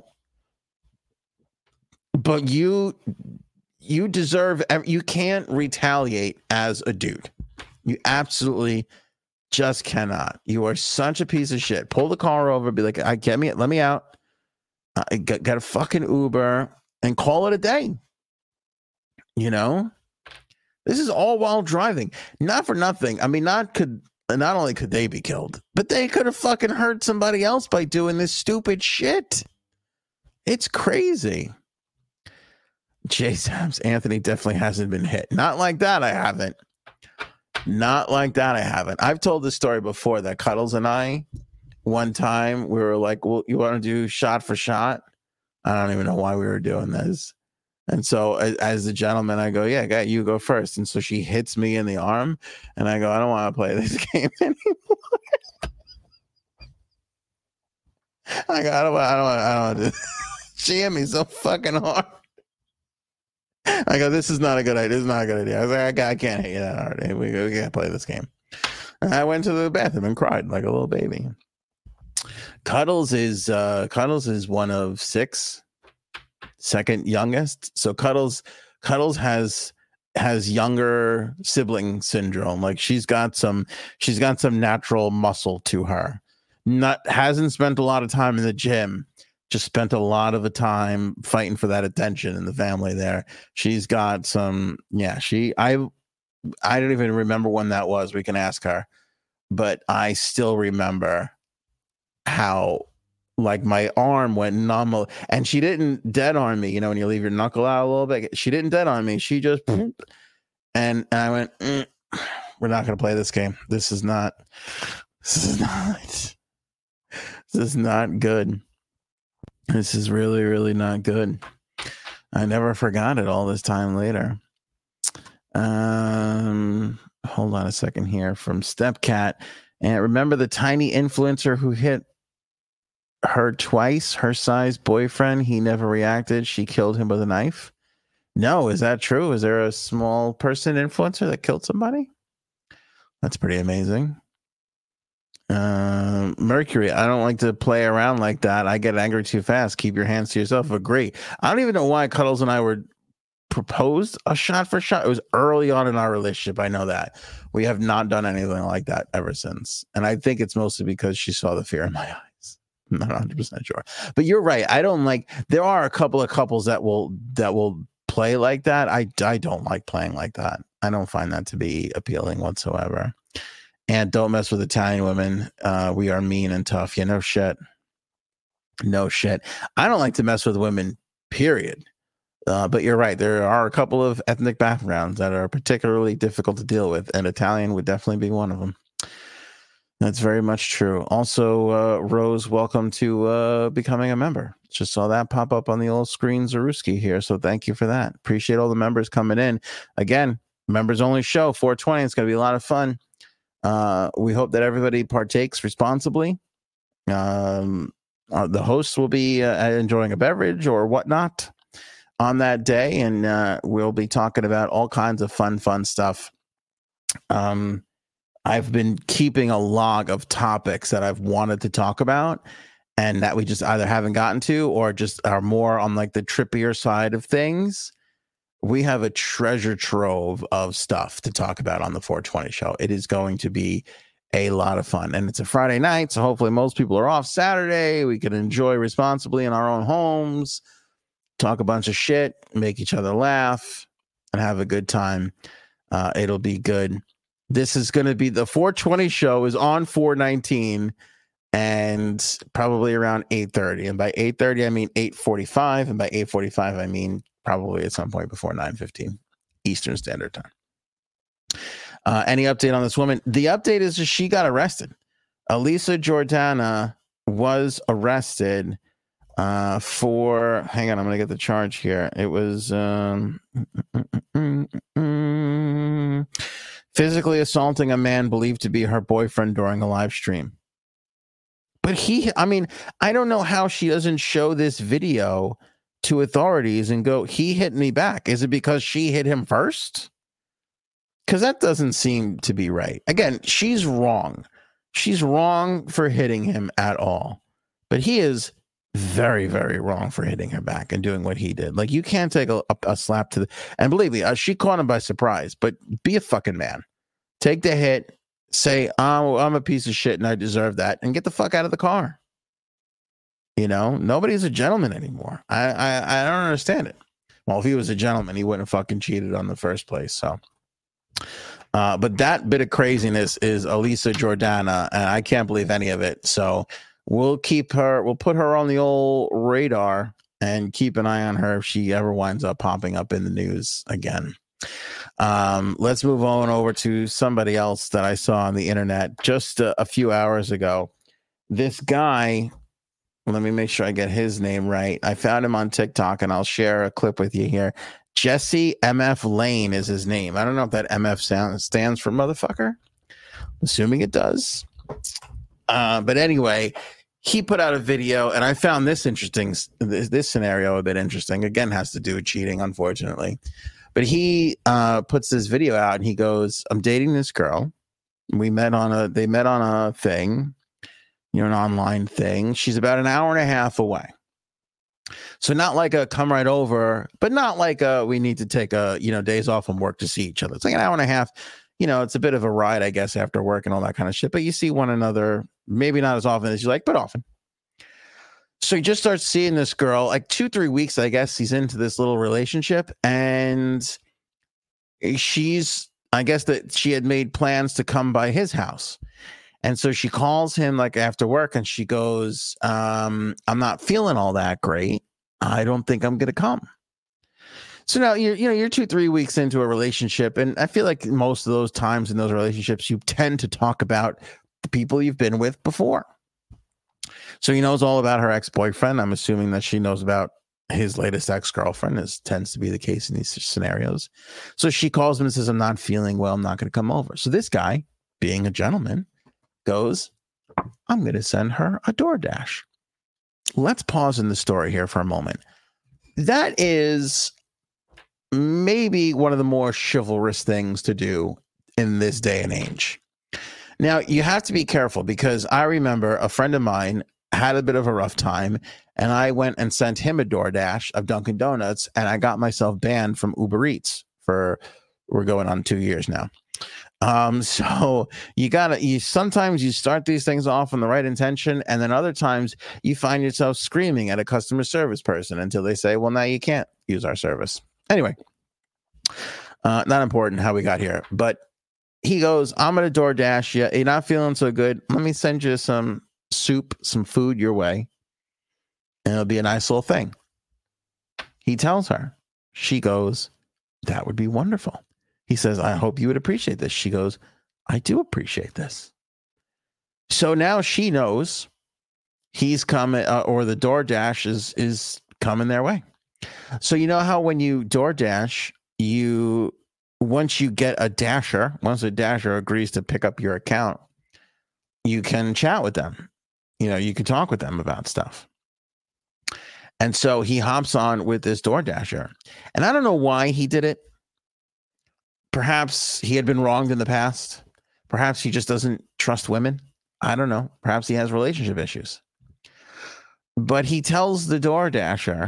But you you deserve, you can't retaliate as a dude. You absolutely just cannot. You are such a piece of shit. Pull the car over, be like, I get me, let me out. I got, got a fucking Uber and call it a day. You know? This is all while driving. Not for nothing. I mean, not could not only could they be killed, but they could have fucking hurt somebody else by doing this stupid shit. It's crazy. Jay Sams, Anthony definitely hasn't been hit. Not like that, I haven't. Not like that, I haven't. I've told this story before that Cuddles and I, one time, we were like, well, you want to do shot for shot? I don't even know why we were doing this. And so as, as the gentleman, I go, yeah, you go first. And so she hits me in the arm, and I go, I don't want to play this game anymore. I go, I don't, I don't, I don't want to do this. She hit me so fucking hard. I go, this is not a good idea. This is not a good idea. I was like, I, I can't hit you that hard. We, we can't play this game. And I went to the bathroom and cried like a little baby. Cuddles is uh, Cuddles is one of six, second youngest. So Cuddles Cuddles has has younger sibling syndrome. Like she's got some she's got some natural muscle to her. Not hasn't spent a lot of time in the gym. Just spent a lot of the time fighting for that attention in the family there. She's got some, yeah, she, I, I don't even remember when that was. We can ask her, but I still remember how like my arm went numb, and she didn't dead on me. You know, when you leave your knuckle out a little bit, she didn't dead on me. She just, and, and I went, mm, we're not going to play this game. This is not, this is not, this is not good. This is really, really not good. I never forgot it all this time later. Um, hold on a second here from Stepcat. And remember the tiny influencer who hit her twice, her size boyfriend? He never reacted. She killed him with a knife. No, is that true? Is there a small person influencer that killed somebody? That's pretty amazing. Uh, Mercury, I don't like to play around like that. I get angry too fast. Keep your hands to yourself. Agree. I don't even know why Cuddles and I were proposed a shot for shot. It was early on in our relationship. I know that. We have not done anything like that ever since. And I think it's mostly because she saw the fear in my eyes. I'm not one hundred percent sure. But you're right. I don't like, there are a couple of couples that will, that will play like that. I, I don't like playing like that. I don't find that to be appealing whatsoever. And don't mess with Italian women. Uh, we are mean and tough. Yeah, no shit. No shit. I don't like to mess with women, period. Uh, but you're right. There are a couple of ethnic backgrounds that are particularly difficult to deal with, and Italian would definitely be one of them. That's very much true. Also, uh, Rose, welcome to uh, becoming a member. Just saw that pop up on the old screen, Zaruski here. So thank you for that. Appreciate all the members coming in. Again, members only show four twenty. It's going to be a lot of fun. Uh, we hope that everybody partakes responsibly. Um, uh, the hosts will be uh, enjoying a beverage or whatnot on that day, and uh, we'll be talking about all kinds of fun, fun stuff. Um, I've been keeping a log of topics that I've wanted to talk about and that we just either haven't gotten to or just are more on like the trippier side of things. We have a treasure trove of stuff to talk about on the four twenty show. It is going to be a lot of fun, and it's a Friday night, so hopefully most people are off Saturday. We can enjoy responsibly in our own homes, talk a bunch of shit, make each other laugh, and have a good time. Uh, it'll be good. This is going to be the four twenty show is on four nineteen and probably around eight thirty. And by eight thirty, I mean eight forty-five. And by eight forty-five, I mean probably at some point before nine fifteen Eastern Standard Time. Uh, any update on this woman? The update is that she got arrested. Elisa Jordana was arrested uh for hang on, I'm gonna get the charge here. It was um physically assaulting a man believed to be her boyfriend during a live stream. But he, I mean, I don't know how she doesn't show this video to authorities and go, he hit me back. Is it because she hit him first? Because that doesn't seem to be right. Again, she's wrong. She's wrong for hitting him at all. But he is very, very wrong for hitting her back and doing what he did. Like, you can't take a, a, a slap to the... And believe me, uh, she caught him by surprise, but be a fucking man. Take the hit, say, oh, I'm a piece of shit and I deserve that, and get the fuck out of the car. You know, nobody's a gentleman anymore. I, I, I don't understand it. Well, if he was a gentleman, he wouldn't have fucking cheated on the first place, so... Uh, but that bit of craziness is Elisa Jordana, and I can't believe any of it. So we'll keep her, we'll put her on the old radar and keep an eye on her if she ever winds up popping up in the news again. Um, let's move on over to somebody else that I saw on the internet just a, a few hours ago. This guy, let me make sure I get his name right. I found him on TikTok, and I'll share a clip with you here. Jesse M F Lane is his name. I don't know if that M F sound, stands for motherfucker. Assuming it does. Uh, but anyway, he put out a video, and I found this interesting. This, this scenario a bit interesting. Again, has to do with cheating, unfortunately. But he uh, puts this video out, and he goes, "I'm dating this girl. We met on a. They met on a thing, you know, an online thing. She's about an hour and a half away." So not like a come right over, but not like a we need to take a, you know, days off from work to see each other. It's like an hour and a half. You know, it's a bit of a ride, I guess, after work and all that kind of shit. But you see one another, maybe not as often as you like, but often. So he just starts seeing this girl, like two, three weeks, I guess, he's into this little relationship. And she's, I guess that she had made plans to come by his house. And so she calls him like after work and she goes, um, I'm not feeling all that great. I don't think I'm going to come. So now you're, you know, you're two, three weeks into a relationship. And I feel like most of those times in those relationships, you tend to talk about the people you've been with before. So he knows all about her ex-boyfriend. I'm assuming that she knows about his latest ex-girlfriend, as tends to be the case in these scenarios. So she calls him and says, I'm not feeling well. I'm not going to come over. So this guy, being a gentleman, goes, I'm going to send her a DoorDash. Let's pause in the story here for a moment. That is maybe one of the more chivalrous things to do in this day and age. Now, you have to be careful because I remember a friend of mine had a bit of a rough time and I went and sent him a DoorDash of Dunkin' Donuts and I got myself banned from Uber Eats for, we're going on two years now. Um, so you gotta, you sometimes you start these things off on the right intention, and then other times you find yourself screaming at a customer service person until they say, well, now you can't use our service. Anyway, uh, not important how we got here, but he goes, I'm gonna DoorDash you. You're not feeling so good. Let me send you some soup, some food your way, and it'll be a nice little thing. He tells her. She goes, that would be wonderful. He says, I hope you would appreciate this. She goes, I do appreciate this. So now she knows he's coming, uh, or the DoorDash is, is coming their way. So you know how when you DoorDash, you, once you get a dasher, once a dasher agrees to pick up your account, you can chat with them. You know, you can talk with them about stuff. And so he hops on with this DoorDasher. And I don't know why he did it. Perhaps he had been wronged in the past. Perhaps he just doesn't trust women. I don't know. Perhaps he has relationship issues. But he tells the DoorDasher,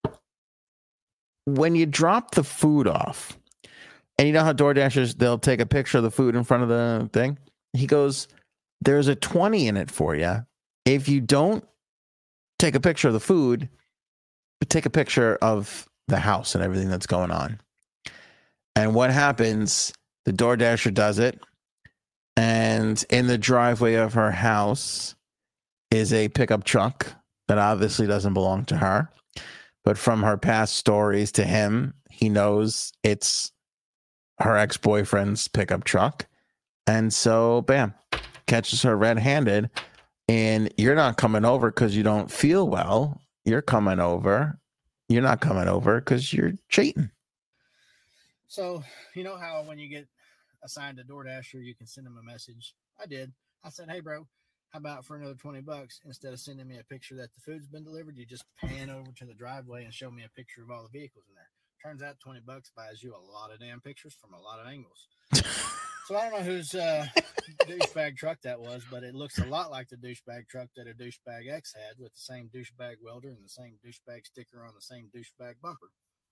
when you drop the food off, and you know how DoorDashers, they'll take a picture of the food in front of the thing? He goes, there's a twenty in it for you. If you don't take a picture of the food, but take a picture of the house and everything that's going on. And what happens, the DoorDasher does it, and in the driveway of her house is a pickup truck that obviously doesn't belong to her. But from her past stories to him, he knows it's her ex-boyfriend's pickup truck. And so, bam, catches her red-handed. And you're not coming over because you don't feel well. You're coming over. You're not coming over because you're cheating. So, you know how when you get assigned a DoorDasher, you can send them a message? I did. I said, hey, bro, how about for another twenty bucks? Instead of sending me a picture that the food's been delivered, you just pan over to the driveway and show me a picture of all the vehicles in there. Turns out twenty bucks buys you a lot of damn pictures from a lot of angles. So I don't know whose uh, douchebag truck that was, but it looks a lot like the douchebag truck that a douchebag X had, with the same douchebag welder and the same douchebag sticker on the same douchebag bumper.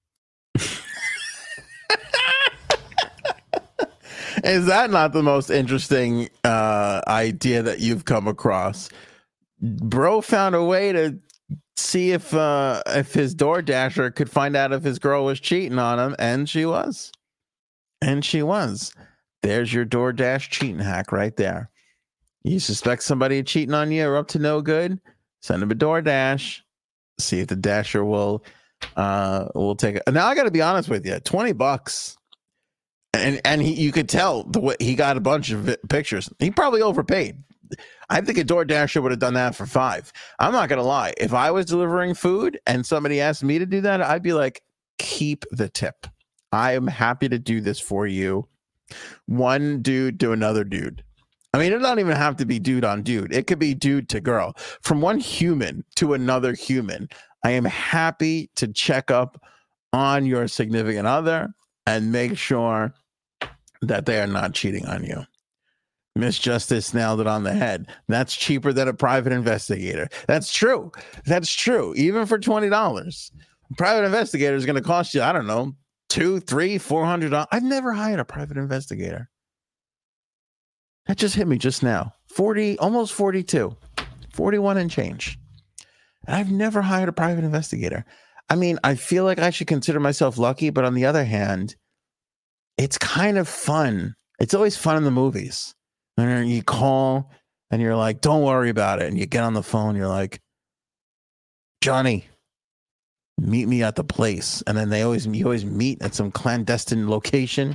Is that not the most interesting uh, idea that you've come across? Bro found a way to see if uh, if his DoorDasher could find out if his girl was cheating on him, and she was. And she was. There's your DoorDash cheating hack right there. You suspect somebody cheating on you or up to no good? Send him a DoorDash. See if the Dasher will uh, will take it. Now I got to be honest with you, twenty bucks. And and he, you could tell the way he got a bunch of pictures. He probably overpaid. I think a DoorDasher would have done that for five. I'm not gonna lie. If I was delivering food and somebody asked me to do that, I'd be like, keep the tip. I am happy to do this for you. One dude to another dude. I mean, it doesn't even have to be dude on dude. It could be dude to girl. From one human to another human. I am happy to check up on your significant other and make sure that they are not cheating on you. Miss Justice nailed it on the head. That's cheaper than a private investigator. That's true. That's true. Even for twenty dollars. A private investigator is going to cost you, I don't know, two, three, four hundred dollars. I've never hired a private investigator. That just hit me just now. forty, almost forty-two. forty-one and change. I've never hired a private investigator. I mean, I feel like I should consider myself lucky, but on the other hand, it's kind of fun. It's always fun in the movies. And you call and you're like, don't worry about it. And you get on the phone, you're like, Johnny, meet me at the place. And then they always, you always meet at some clandestine location.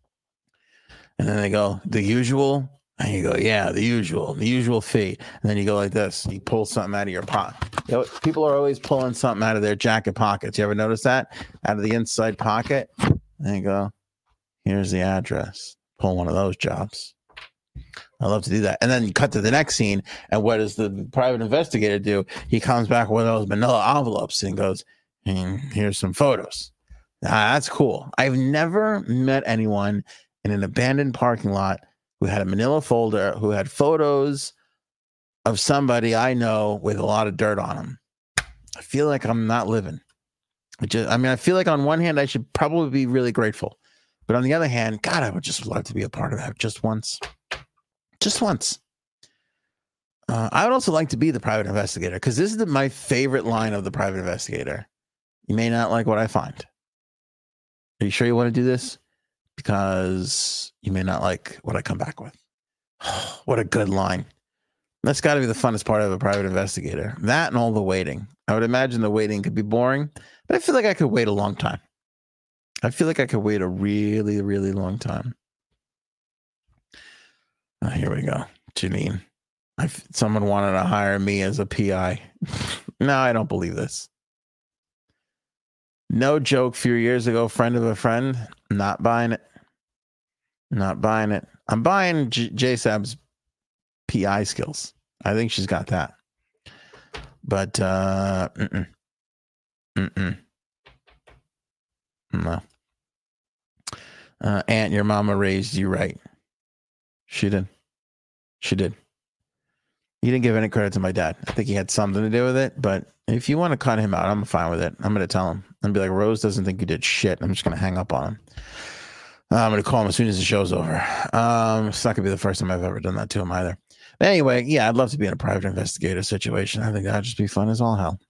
And then they go, the usual. And you go, yeah, the usual, the usual fee. And then you go like this. You pull something out of your pocket. You know, people are always pulling something out of their jacket pockets. You ever notice that? Out of the inside pocket. And you go, here's the address. Pull one of those jobs. I love to do that. And then you cut to the next scene. And what does the private investigator do? He comes back with those manila envelopes and goes, and here's some photos. Ah, that's cool. I've never met anyone in an abandoned parking lot who had a manila folder, who had photos of somebody I know with a lot of dirt on them. I feel like I'm not living. I, just, I mean, I feel like on one hand, I should probably be really grateful. But on the other hand, God, I would just love to be a part of that just once. Just once. Uh, I would also like to be the private investigator because this is the, my favorite line of the private investigator. You may not like what I find. Are you sure you want to do this? Because you may not like what I come back with. What a good line. That's got to be the funnest part of a private investigator. That and all the waiting. I would imagine the waiting could be boring, but I feel like I could wait a long time. I feel like I could wait a really, really long time. Oh, here we go. Janine. I, someone wanted to hire me as a P I. No, I don't believe this. No joke. A few years ago, friend of a friend. Not buying it. Not buying it. I'm buying J- J-Sab's P I skills. I think she's got that. But, uh, mm-mm. Mm-mm. No. Uh, Aunt, your mama raised you right. She did. She did. He didn't give any credit to my dad. I think he had something to do with it, but if you want to cut him out, I'm fine with it. I'm going to tell him. I'm going to be like, Rose doesn't think you did shit. I'm just going to hang up on him. Uh, I'm going to call him as soon as the show's over. Um, it's not going to be the first time I've ever done that to him either. But anyway, yeah, I'd love to be in a private investigator situation. I think that'd just be fun as all hell.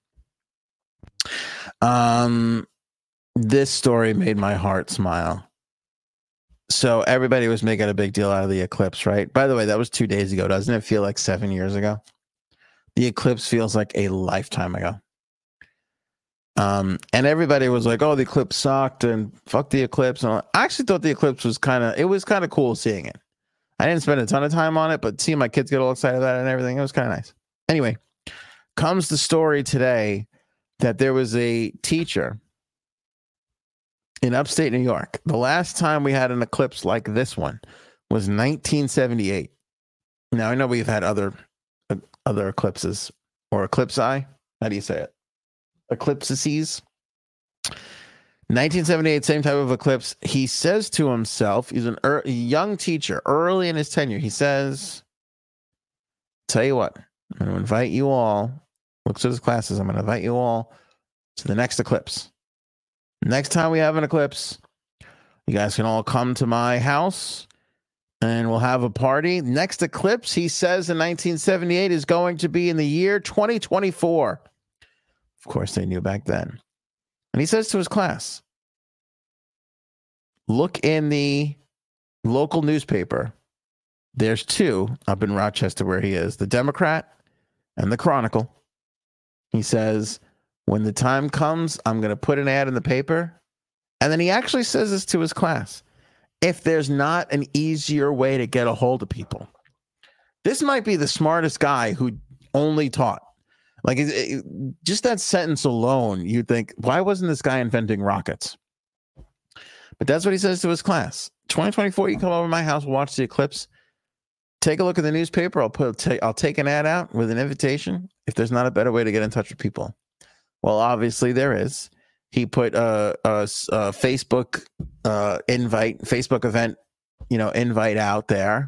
Um, this story made my heart smile. So everybody was making a big deal out of the eclipse, right? By the way, that was two days ago. Doesn't it feel like seven years ago? The eclipse feels like a lifetime ago. Um, and everybody was like, oh, the eclipse sucked and fuck the eclipse. And I actually thought the eclipse was kind of, it was kind of cool seeing it. I didn't spend a ton of time on it, but seeing my kids get all excited about it and everything, it was kind of nice. Anyway, comes the story today that there was a teacher in upstate New York. The last time we had an eclipse like this one was nineteen seventy-eight. Now, I know we've had other uh, other eclipses or eclipsi. How do you say it? Eclipses. nineteen seventy-eight, same type of eclipse. He says to himself, he's an er- young teacher, early in his tenure. He says, tell you what, I'm going to invite you all, looks at his classes, I'm going to invite you all to the next eclipse. Next time we have an eclipse, you guys can all come to my house and we'll have a party. Next eclipse, he says, in nineteen seventy-eight is going to be in the year twenty twenty-four. Of course, they knew back then. And he says to his class, look in the local newspaper. There's two up in Rochester where he is, the Democrat and the Chronicle. He says, when the time comes, I'm going to put an ad in the paper. And then he actually says this to his class. If there's not an easier way to get a hold of people, this might be the smartest guy who only taught. Like, it, it, just that sentence alone, you'd think, why wasn't this guy inventing rockets? But that's what he says to his class. twenty twenty-four, you come over to my house, we'll watch the eclipse. Take a look at the newspaper. I'll put, take, I'll take an ad out with an invitation if there's not a better way to get in touch with people. Well, obviously there is. He put a, a, a Facebook uh, invite, Facebook event, you know, invite out there.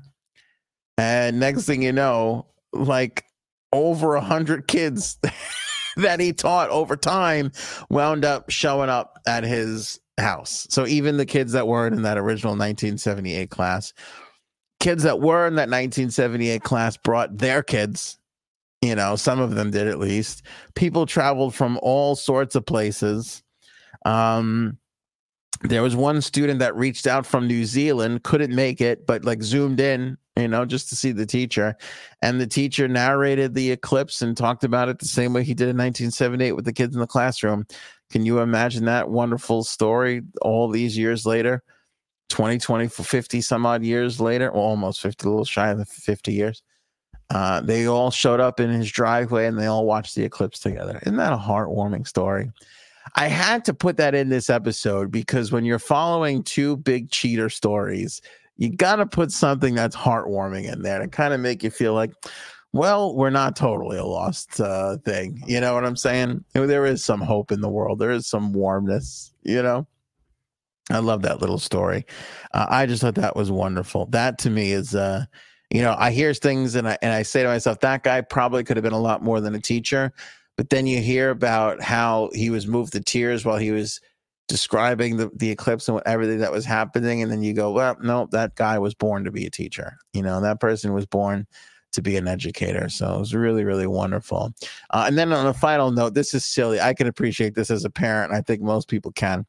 And next thing you know, like over a hundred kids that he taught over time wound up showing up at his house. So even the kids that weren't in that original nineteen seventy-eight class, kids that were in that nineteen seventy-eight class brought their kids. You know, some of them did at least. People traveled from all sorts of places. Um, there was one student that reached out from New Zealand, couldn't make it, but like zoomed in, you know, just to see the teacher. And the teacher narrated the eclipse and talked about it the same way he did in nineteen seventy-eight with the kids in the classroom. Can you imagine that wonderful story all these years later? twenty, twenty, fifty some odd years later, well, almost fifty, a little shy of the fifty years. Uh, they all showed up in his driveway and they all watched the eclipse together. Isn't that a heartwarming story? I had to put that in this episode because when you're following two big cheater stories, you got to put something that's heartwarming in there to kind of make you feel like, well, we're not totally a lost uh, thing. You know what I'm saying? There is some hope in the world. There is some warmness, you know? I love that little story. Uh, I just thought that was wonderful. That to me is... Uh, You know, I hear things and I and I say to myself, that guy probably could have been a lot more than a teacher. But then you hear about how he was moved to tears while he was describing the, the eclipse and what, everything that was happening. And then you go, well, no, that guy was born to be a teacher. You know, that person was born to be an educator. So it was really, really wonderful. Uh, and then on a final note, this is silly. I can appreciate this as a parent. And I think most people can.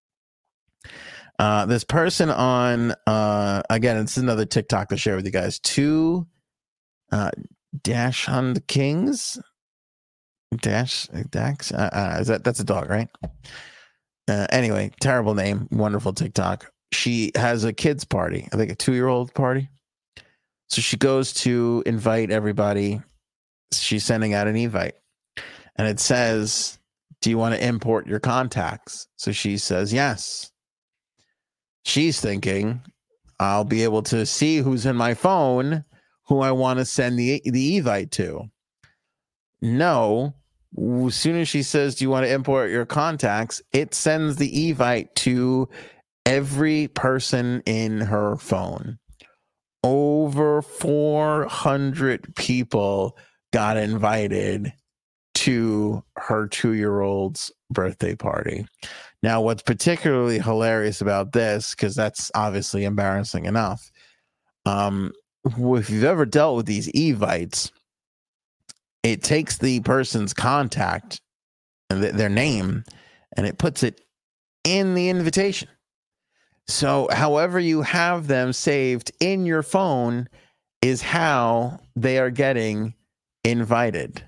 Uh, this person on, uh, again, it's another TikTok to share with you guys. Two uh, Dash Hunt Kings. Dash, Dax. Uh, uh, is that, that's a dog, right? Uh, anyway, terrible name. Wonderful TikTok. She has a kids party. I think a two-year-old party. So she goes to invite everybody. She's sending out an invite. And it says, do you want to import your contacts? So she says, yes. She's thinking, I'll be able to see who's in my phone, who I want to send the, the invite to. No. As soon as she says, do you want to import your contacts? It sends the invite to every person in her phone. Over four hundred people got invited to her two-year-old's birthday party. Now, what's particularly hilarious about this, because that's obviously embarrassing enough, um, if you've ever dealt with these evites, it takes the person's contact, th- their name, and it puts it in the invitation. So however you have them saved in your phone is how they are getting invited.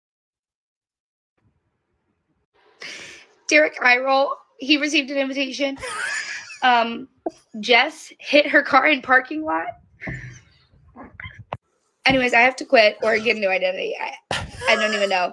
Derek Eyeroll, he received an invitation. Um, Jess hit her car in parking lot. Anyways, I have to quit or get a new identity. I, I don't even know.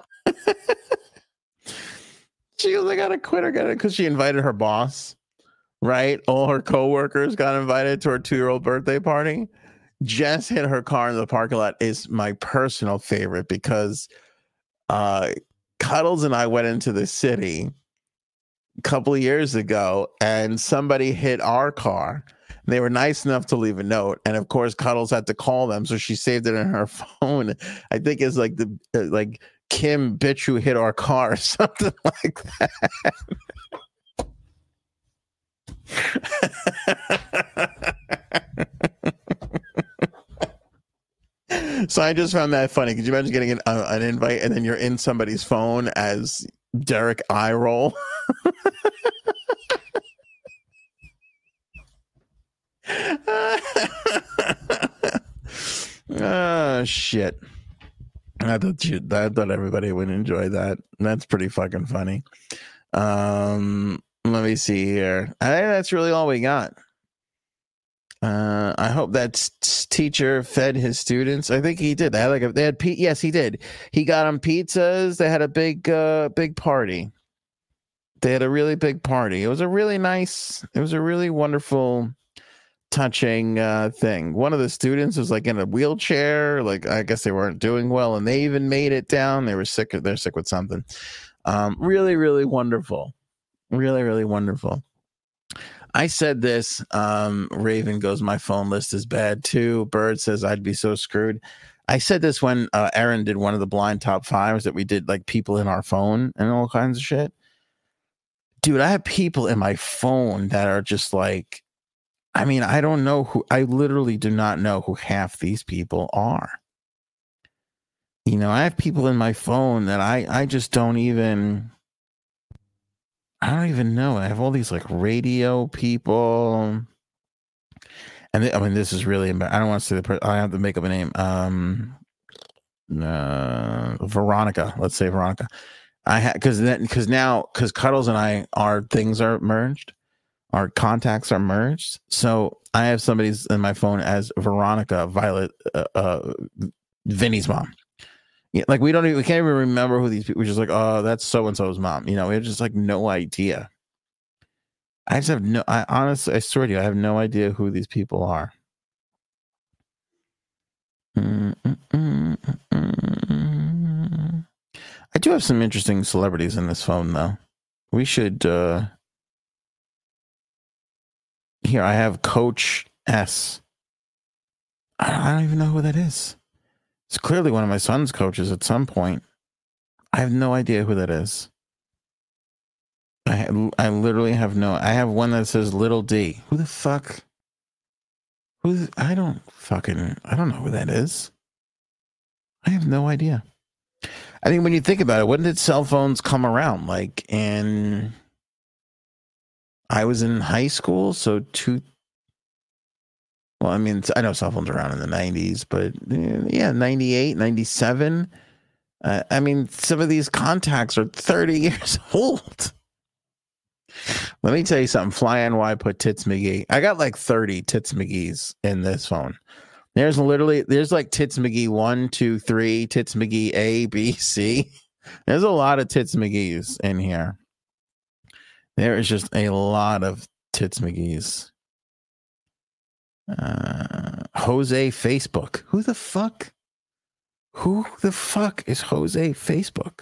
She goes, I gotta quit or get it because she invited her boss, right? All her coworkers got invited to her two-year-old birthday party. Jess hit her car in the parking lot is my personal favorite because uh, Cuddles and I went into the city a couple of years ago and somebody hit our car. They were nice enough to leave a note, and of course, Cuddles had to call them, so she saved it in her phone. I think it's like the uh, like Kim bitch who hit our car, or something like that. So I just found that funny. Could you imagine getting an, uh, an invite and then you're in somebody's phone as Derek Eyeroll? Oh shit! I thought you, I thought everybody would enjoy that. That's pretty fucking funny. Um, let me see here. I think that's really all we got. Uh, I hope that t- teacher fed his students. I think he did. They had like a, they had pe- yes, he did. He got them pizzas. They had a big, uh, big party. They had a really big party. It was a really nice. It was a really wonderful, touching uh, thing. One of the students was like in a wheelchair. Like I guess they weren't doing well, and they even made it down. They were sick. They're sick with something. Um, really, really wonderful. Really, really wonderful. I said this. Um, Raven goes, my phone list is bad too. Bird says I'd be so screwed. I said this when uh, Aaron did one of the blind top fives that we did, like people in our phone and all kinds of shit. Dude, I have people in my phone that are just like, I mean, I don't know who, I literally do not know who half these people are. You know, I have people in my phone that I, I just don't even, I don't even know. I have all these like radio people. And they, I mean, this is really, I don't want to say the person, I have to make up a name. Um, uh, Veronica, let's say Veronica. I had, cause then, cause now, cause Cuddles and I, our things are merged. Our contacts are merged. So I have somebody's in my phone as Veronica, Violet, uh, uh, Vinny's mom. Yeah, like we don't even, we can't even remember who these people. We're just like, oh, that's so and so's mom. You know, we have just like no idea. I just have no. I honestly, I swear to you, I have no idea who these people are. Mm-mm-mm-mm. I do have some interesting celebrities in this phone, though. We should. uh Here, I have Coach S. I don't even know who that is. It's clearly one of my son's coaches at some point. I have no idea who that is. I I literally have no. I have one that says Little D. Who the fuck? Who? I don't fucking. I don't know who that is. I have no idea. I think when you think about it, when did cell phones come around? Like in, I was in high school, so two. Well, I mean, I know cell phones around in the nineties, but yeah, ninety-eight, ninety-seven. Uh, I mean, some of these contacts are thirty years old. Let me tell you something. Fly N Y put Tits McGee. I got like thirty Tits McGee's in this phone. There's literally, there's like Tits McGee one, two, three, Tits McGee A, B, C. There's a lot of Tits McGee's in here. There is just a lot of Tits McGee's. Uh, Jose Facebook. Who the fuck? Who the fuck is Jose Facebook?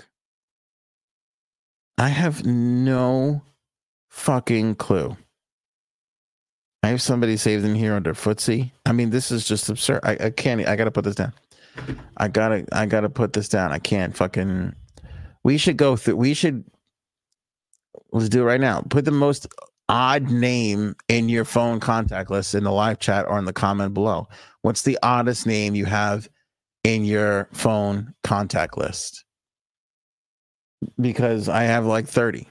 I have no fucking clue. I have somebody saved in here under Footsie. I mean, this is just absurd. I, I can't. I gotta put this down. I gotta. I gotta put this down. I can't fucking. We should go through. We should. Let's do it right now. Put the most odd name in your phone contact list in the live chat or in the comment below. What's the oddest name you have in your phone contact list? Because I have like thirty.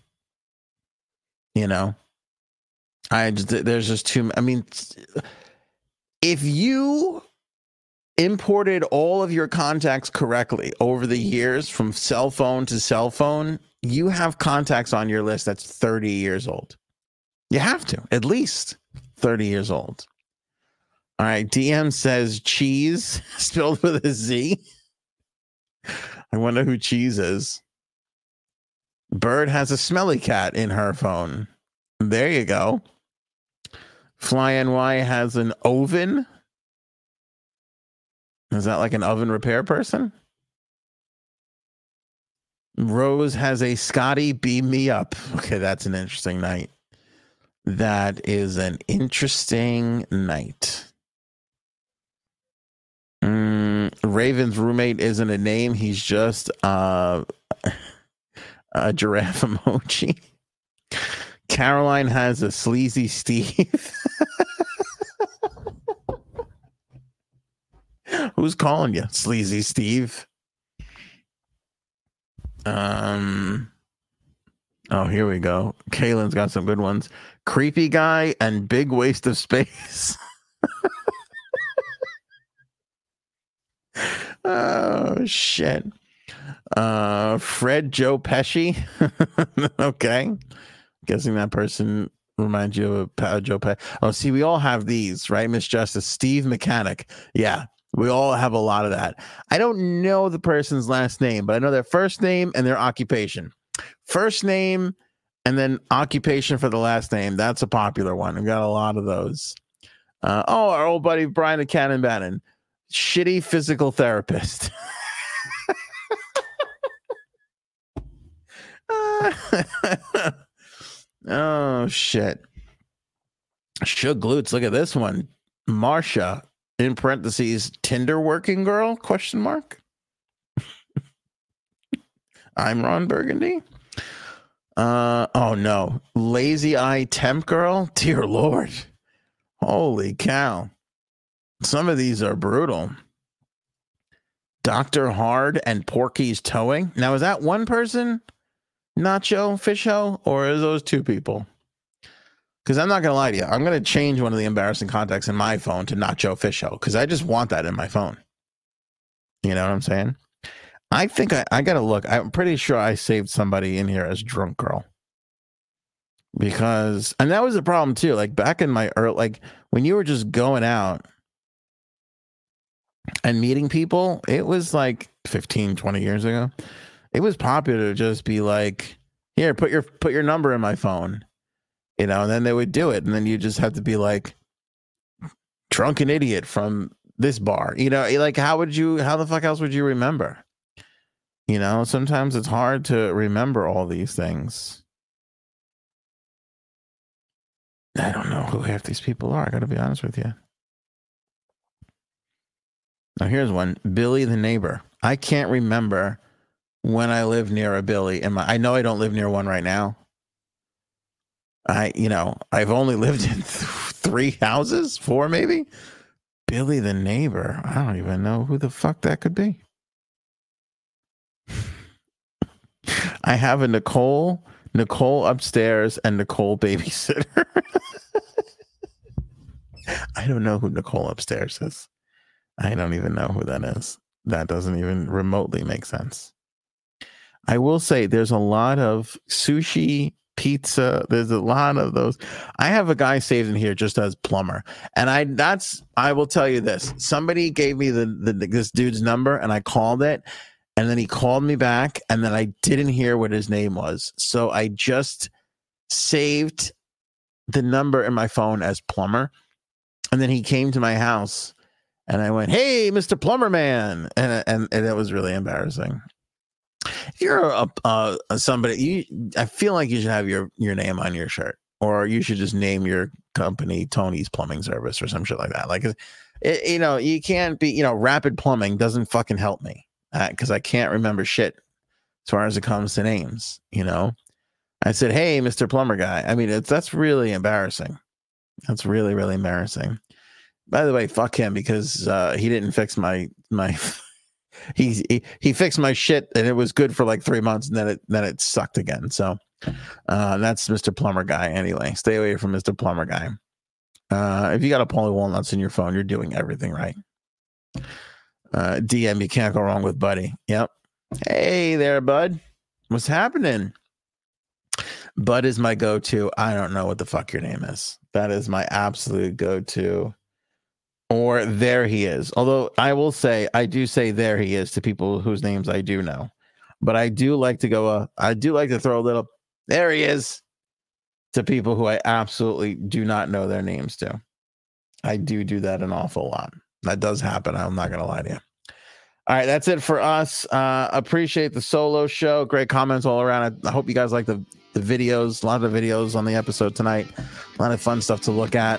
You know, I just, there's just too. I mean, if you imported all of your contacts correctly over the years from cell phone to cell phone, you have contacts on your list that's thirty years old. You have to, at least thirty years old. All right, D M says cheese spelled with a Z. I wonder who cheese is. Bird has a smelly cat in her phone. There you go. Fly N Y has an oven. Is that like an oven repair person? Rose has a Scotty beam me up. Okay, that's an interesting night. That is an interesting night. Mm, Raven's roommate isn't a name. He's just uh, a giraffe emoji. Caroline has a sleazy Steve. Who's calling you? Sleazy Steve. Um. Oh, here we go. Kaylin's got some good ones. Creepy guy and big waste of space. Oh, shit. Uh, Fred Joe Pesci. Okay. Guessing that person reminds you of a Joe Pesci. Oh, see, we all have these, right, Miss Justice? Steve Mechanic. Yeah, we all have a lot of that. I don't know the person's last name, but I know their first name and their occupation. First name and then occupation for the last name. That's a popular one. We've got a lot of those. Uh, oh, our old buddy Brian the Cannon Bannon. Shitty physical therapist. uh, oh, shit. Shug glutes. Look at this one. Marsha, in parentheses, Tinder working girl, question mark. I'm Ron Burgundy. Uh, oh, no. Lazy eye temp girl? Dear Lord. Holy cow. Some of these are brutal. Doctor Hard and Porky's Towing. Now, is that one person, Nacho Fisho, or is those two people? Because I'm not going to lie to you. I'm going to change one of the embarrassing contacts in my phone to Nacho Fisho because I just want that in my phone. You know what I'm saying? I think I, I got to look. I'm pretty sure I saved somebody in here as Drunk Girl. Because, and that was the problem too. Like back in my early, like when you were just going out and meeting people, it was like fifteen, twenty years ago. It was popular to just be like, here, put your, put your number in my phone, you know, and then they would do it. And then you just have to be like, drunken idiot from this bar, you know, like, how would you, how the fuck else would you remember? You know, sometimes it's hard to remember all these things. I don't know who half these people are. I got to be honest with you. Now, here's one. Billy the neighbor. I can't remember when I lived near a Billy. In my, I know I don't live near one right now. I, you know, I've only lived in th- three houses, four maybe. Billy the neighbor. I don't even know who the fuck that could be. I have a Nicole, Nicole upstairs, and Nicole babysitter. I don't know who Nicole upstairs is. I don't even know who that is. That doesn't even remotely make sense. I will say there's a lot of sushi, pizza. There's a lot of those. I have a guy saved in here just as plumber. And I that's I will tell you this. Somebody gave me the, the this dude's number and I called it. And then he called me back, and then I didn't hear what his name was. So I just saved the number in my phone as plumber. And then he came to my house, and I went, "Hey, Mister Plumber Man," and and, and it was really embarrassing. If you're a, a, a somebody, you I feel like you should have your your name on your shirt, or you should just name your company Tony's Plumbing Service or some shit like that. Like, it, you know, you can't be, you know, Rapid Plumbing doesn't fucking help me. Because I can't remember shit as far as it comes to names, you know. I said, "Hey, Mister Plumber Guy." I mean, it's that's really embarrassing. That's really, really embarrassing. By the way, fuck him because uh, he didn't fix my my. he, he he fixed my shit and it was good for like three months and then it then it sucked again. So uh, that's Mister Plumber Guy. Anyway, stay away from Mister Plumber Guy. Uh, if you got a Paulie Walnuts in your phone, you're doing everything right. Uh, D M, you can't go wrong with Buddy. Yep. Hey there, Bud. What's happening? Bud is my go-to. I don't know what the fuck your name is. That is my absolute go-to. Or there he is. Although I will say, I do say there he is to people whose names I do know. But I do like to go, uh, I do like to throw a little, there he is, to people who I absolutely do not know their names to. I do do that an awful lot. That does happen. I'm not going to lie to you. All right, that's it for us. Uh, appreciate the solo show. Great comments all around. I, I hope you guys like the, the videos. A lot of videos on the episode tonight. A lot of fun stuff to look at.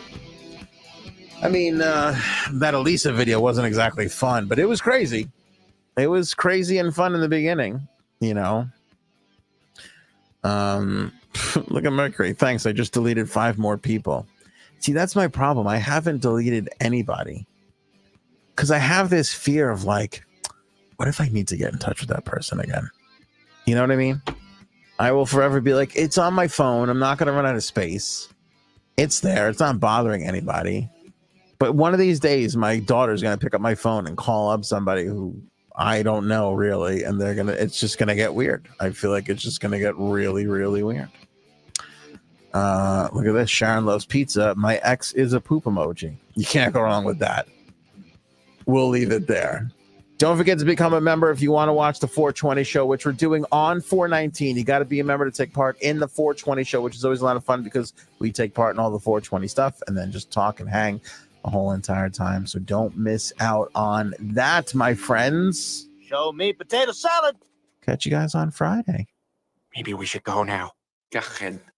I mean, uh, that Elisa video wasn't exactly fun, but it was crazy. It was crazy and fun in the beginning, you know. Um, look at Mercury. Thanks. I just deleted five more people. See, that's my problem. I haven't deleted anybody. Because I have this fear of like, what if I need to get in touch with that person again? You know what I mean? I will forever be like, it's on my phone. I'm not going to run out of space. It's there. It's not bothering anybody. But one of these days, my daughter's going to pick up my phone and call up somebody who I don't know really. And they're going to, it's just going to get weird. I feel like it's just going to get really, really weird. Uh, look at this. Sharon loves pizza. My ex is a poop emoji. You can't go wrong with that. We'll leave it there. Don't forget to become a member if you want to watch the four twenty show, which we're doing on four nineteen. You got to be a member to take part in the four twenty show, which is always a lot of fun because we take part in all the four twenty stuff and then just talk and hang the whole entire time. So don't miss out on that, my friends. Show me potato salad. Catch you guys on Friday. Maybe we should go now. Go ahead.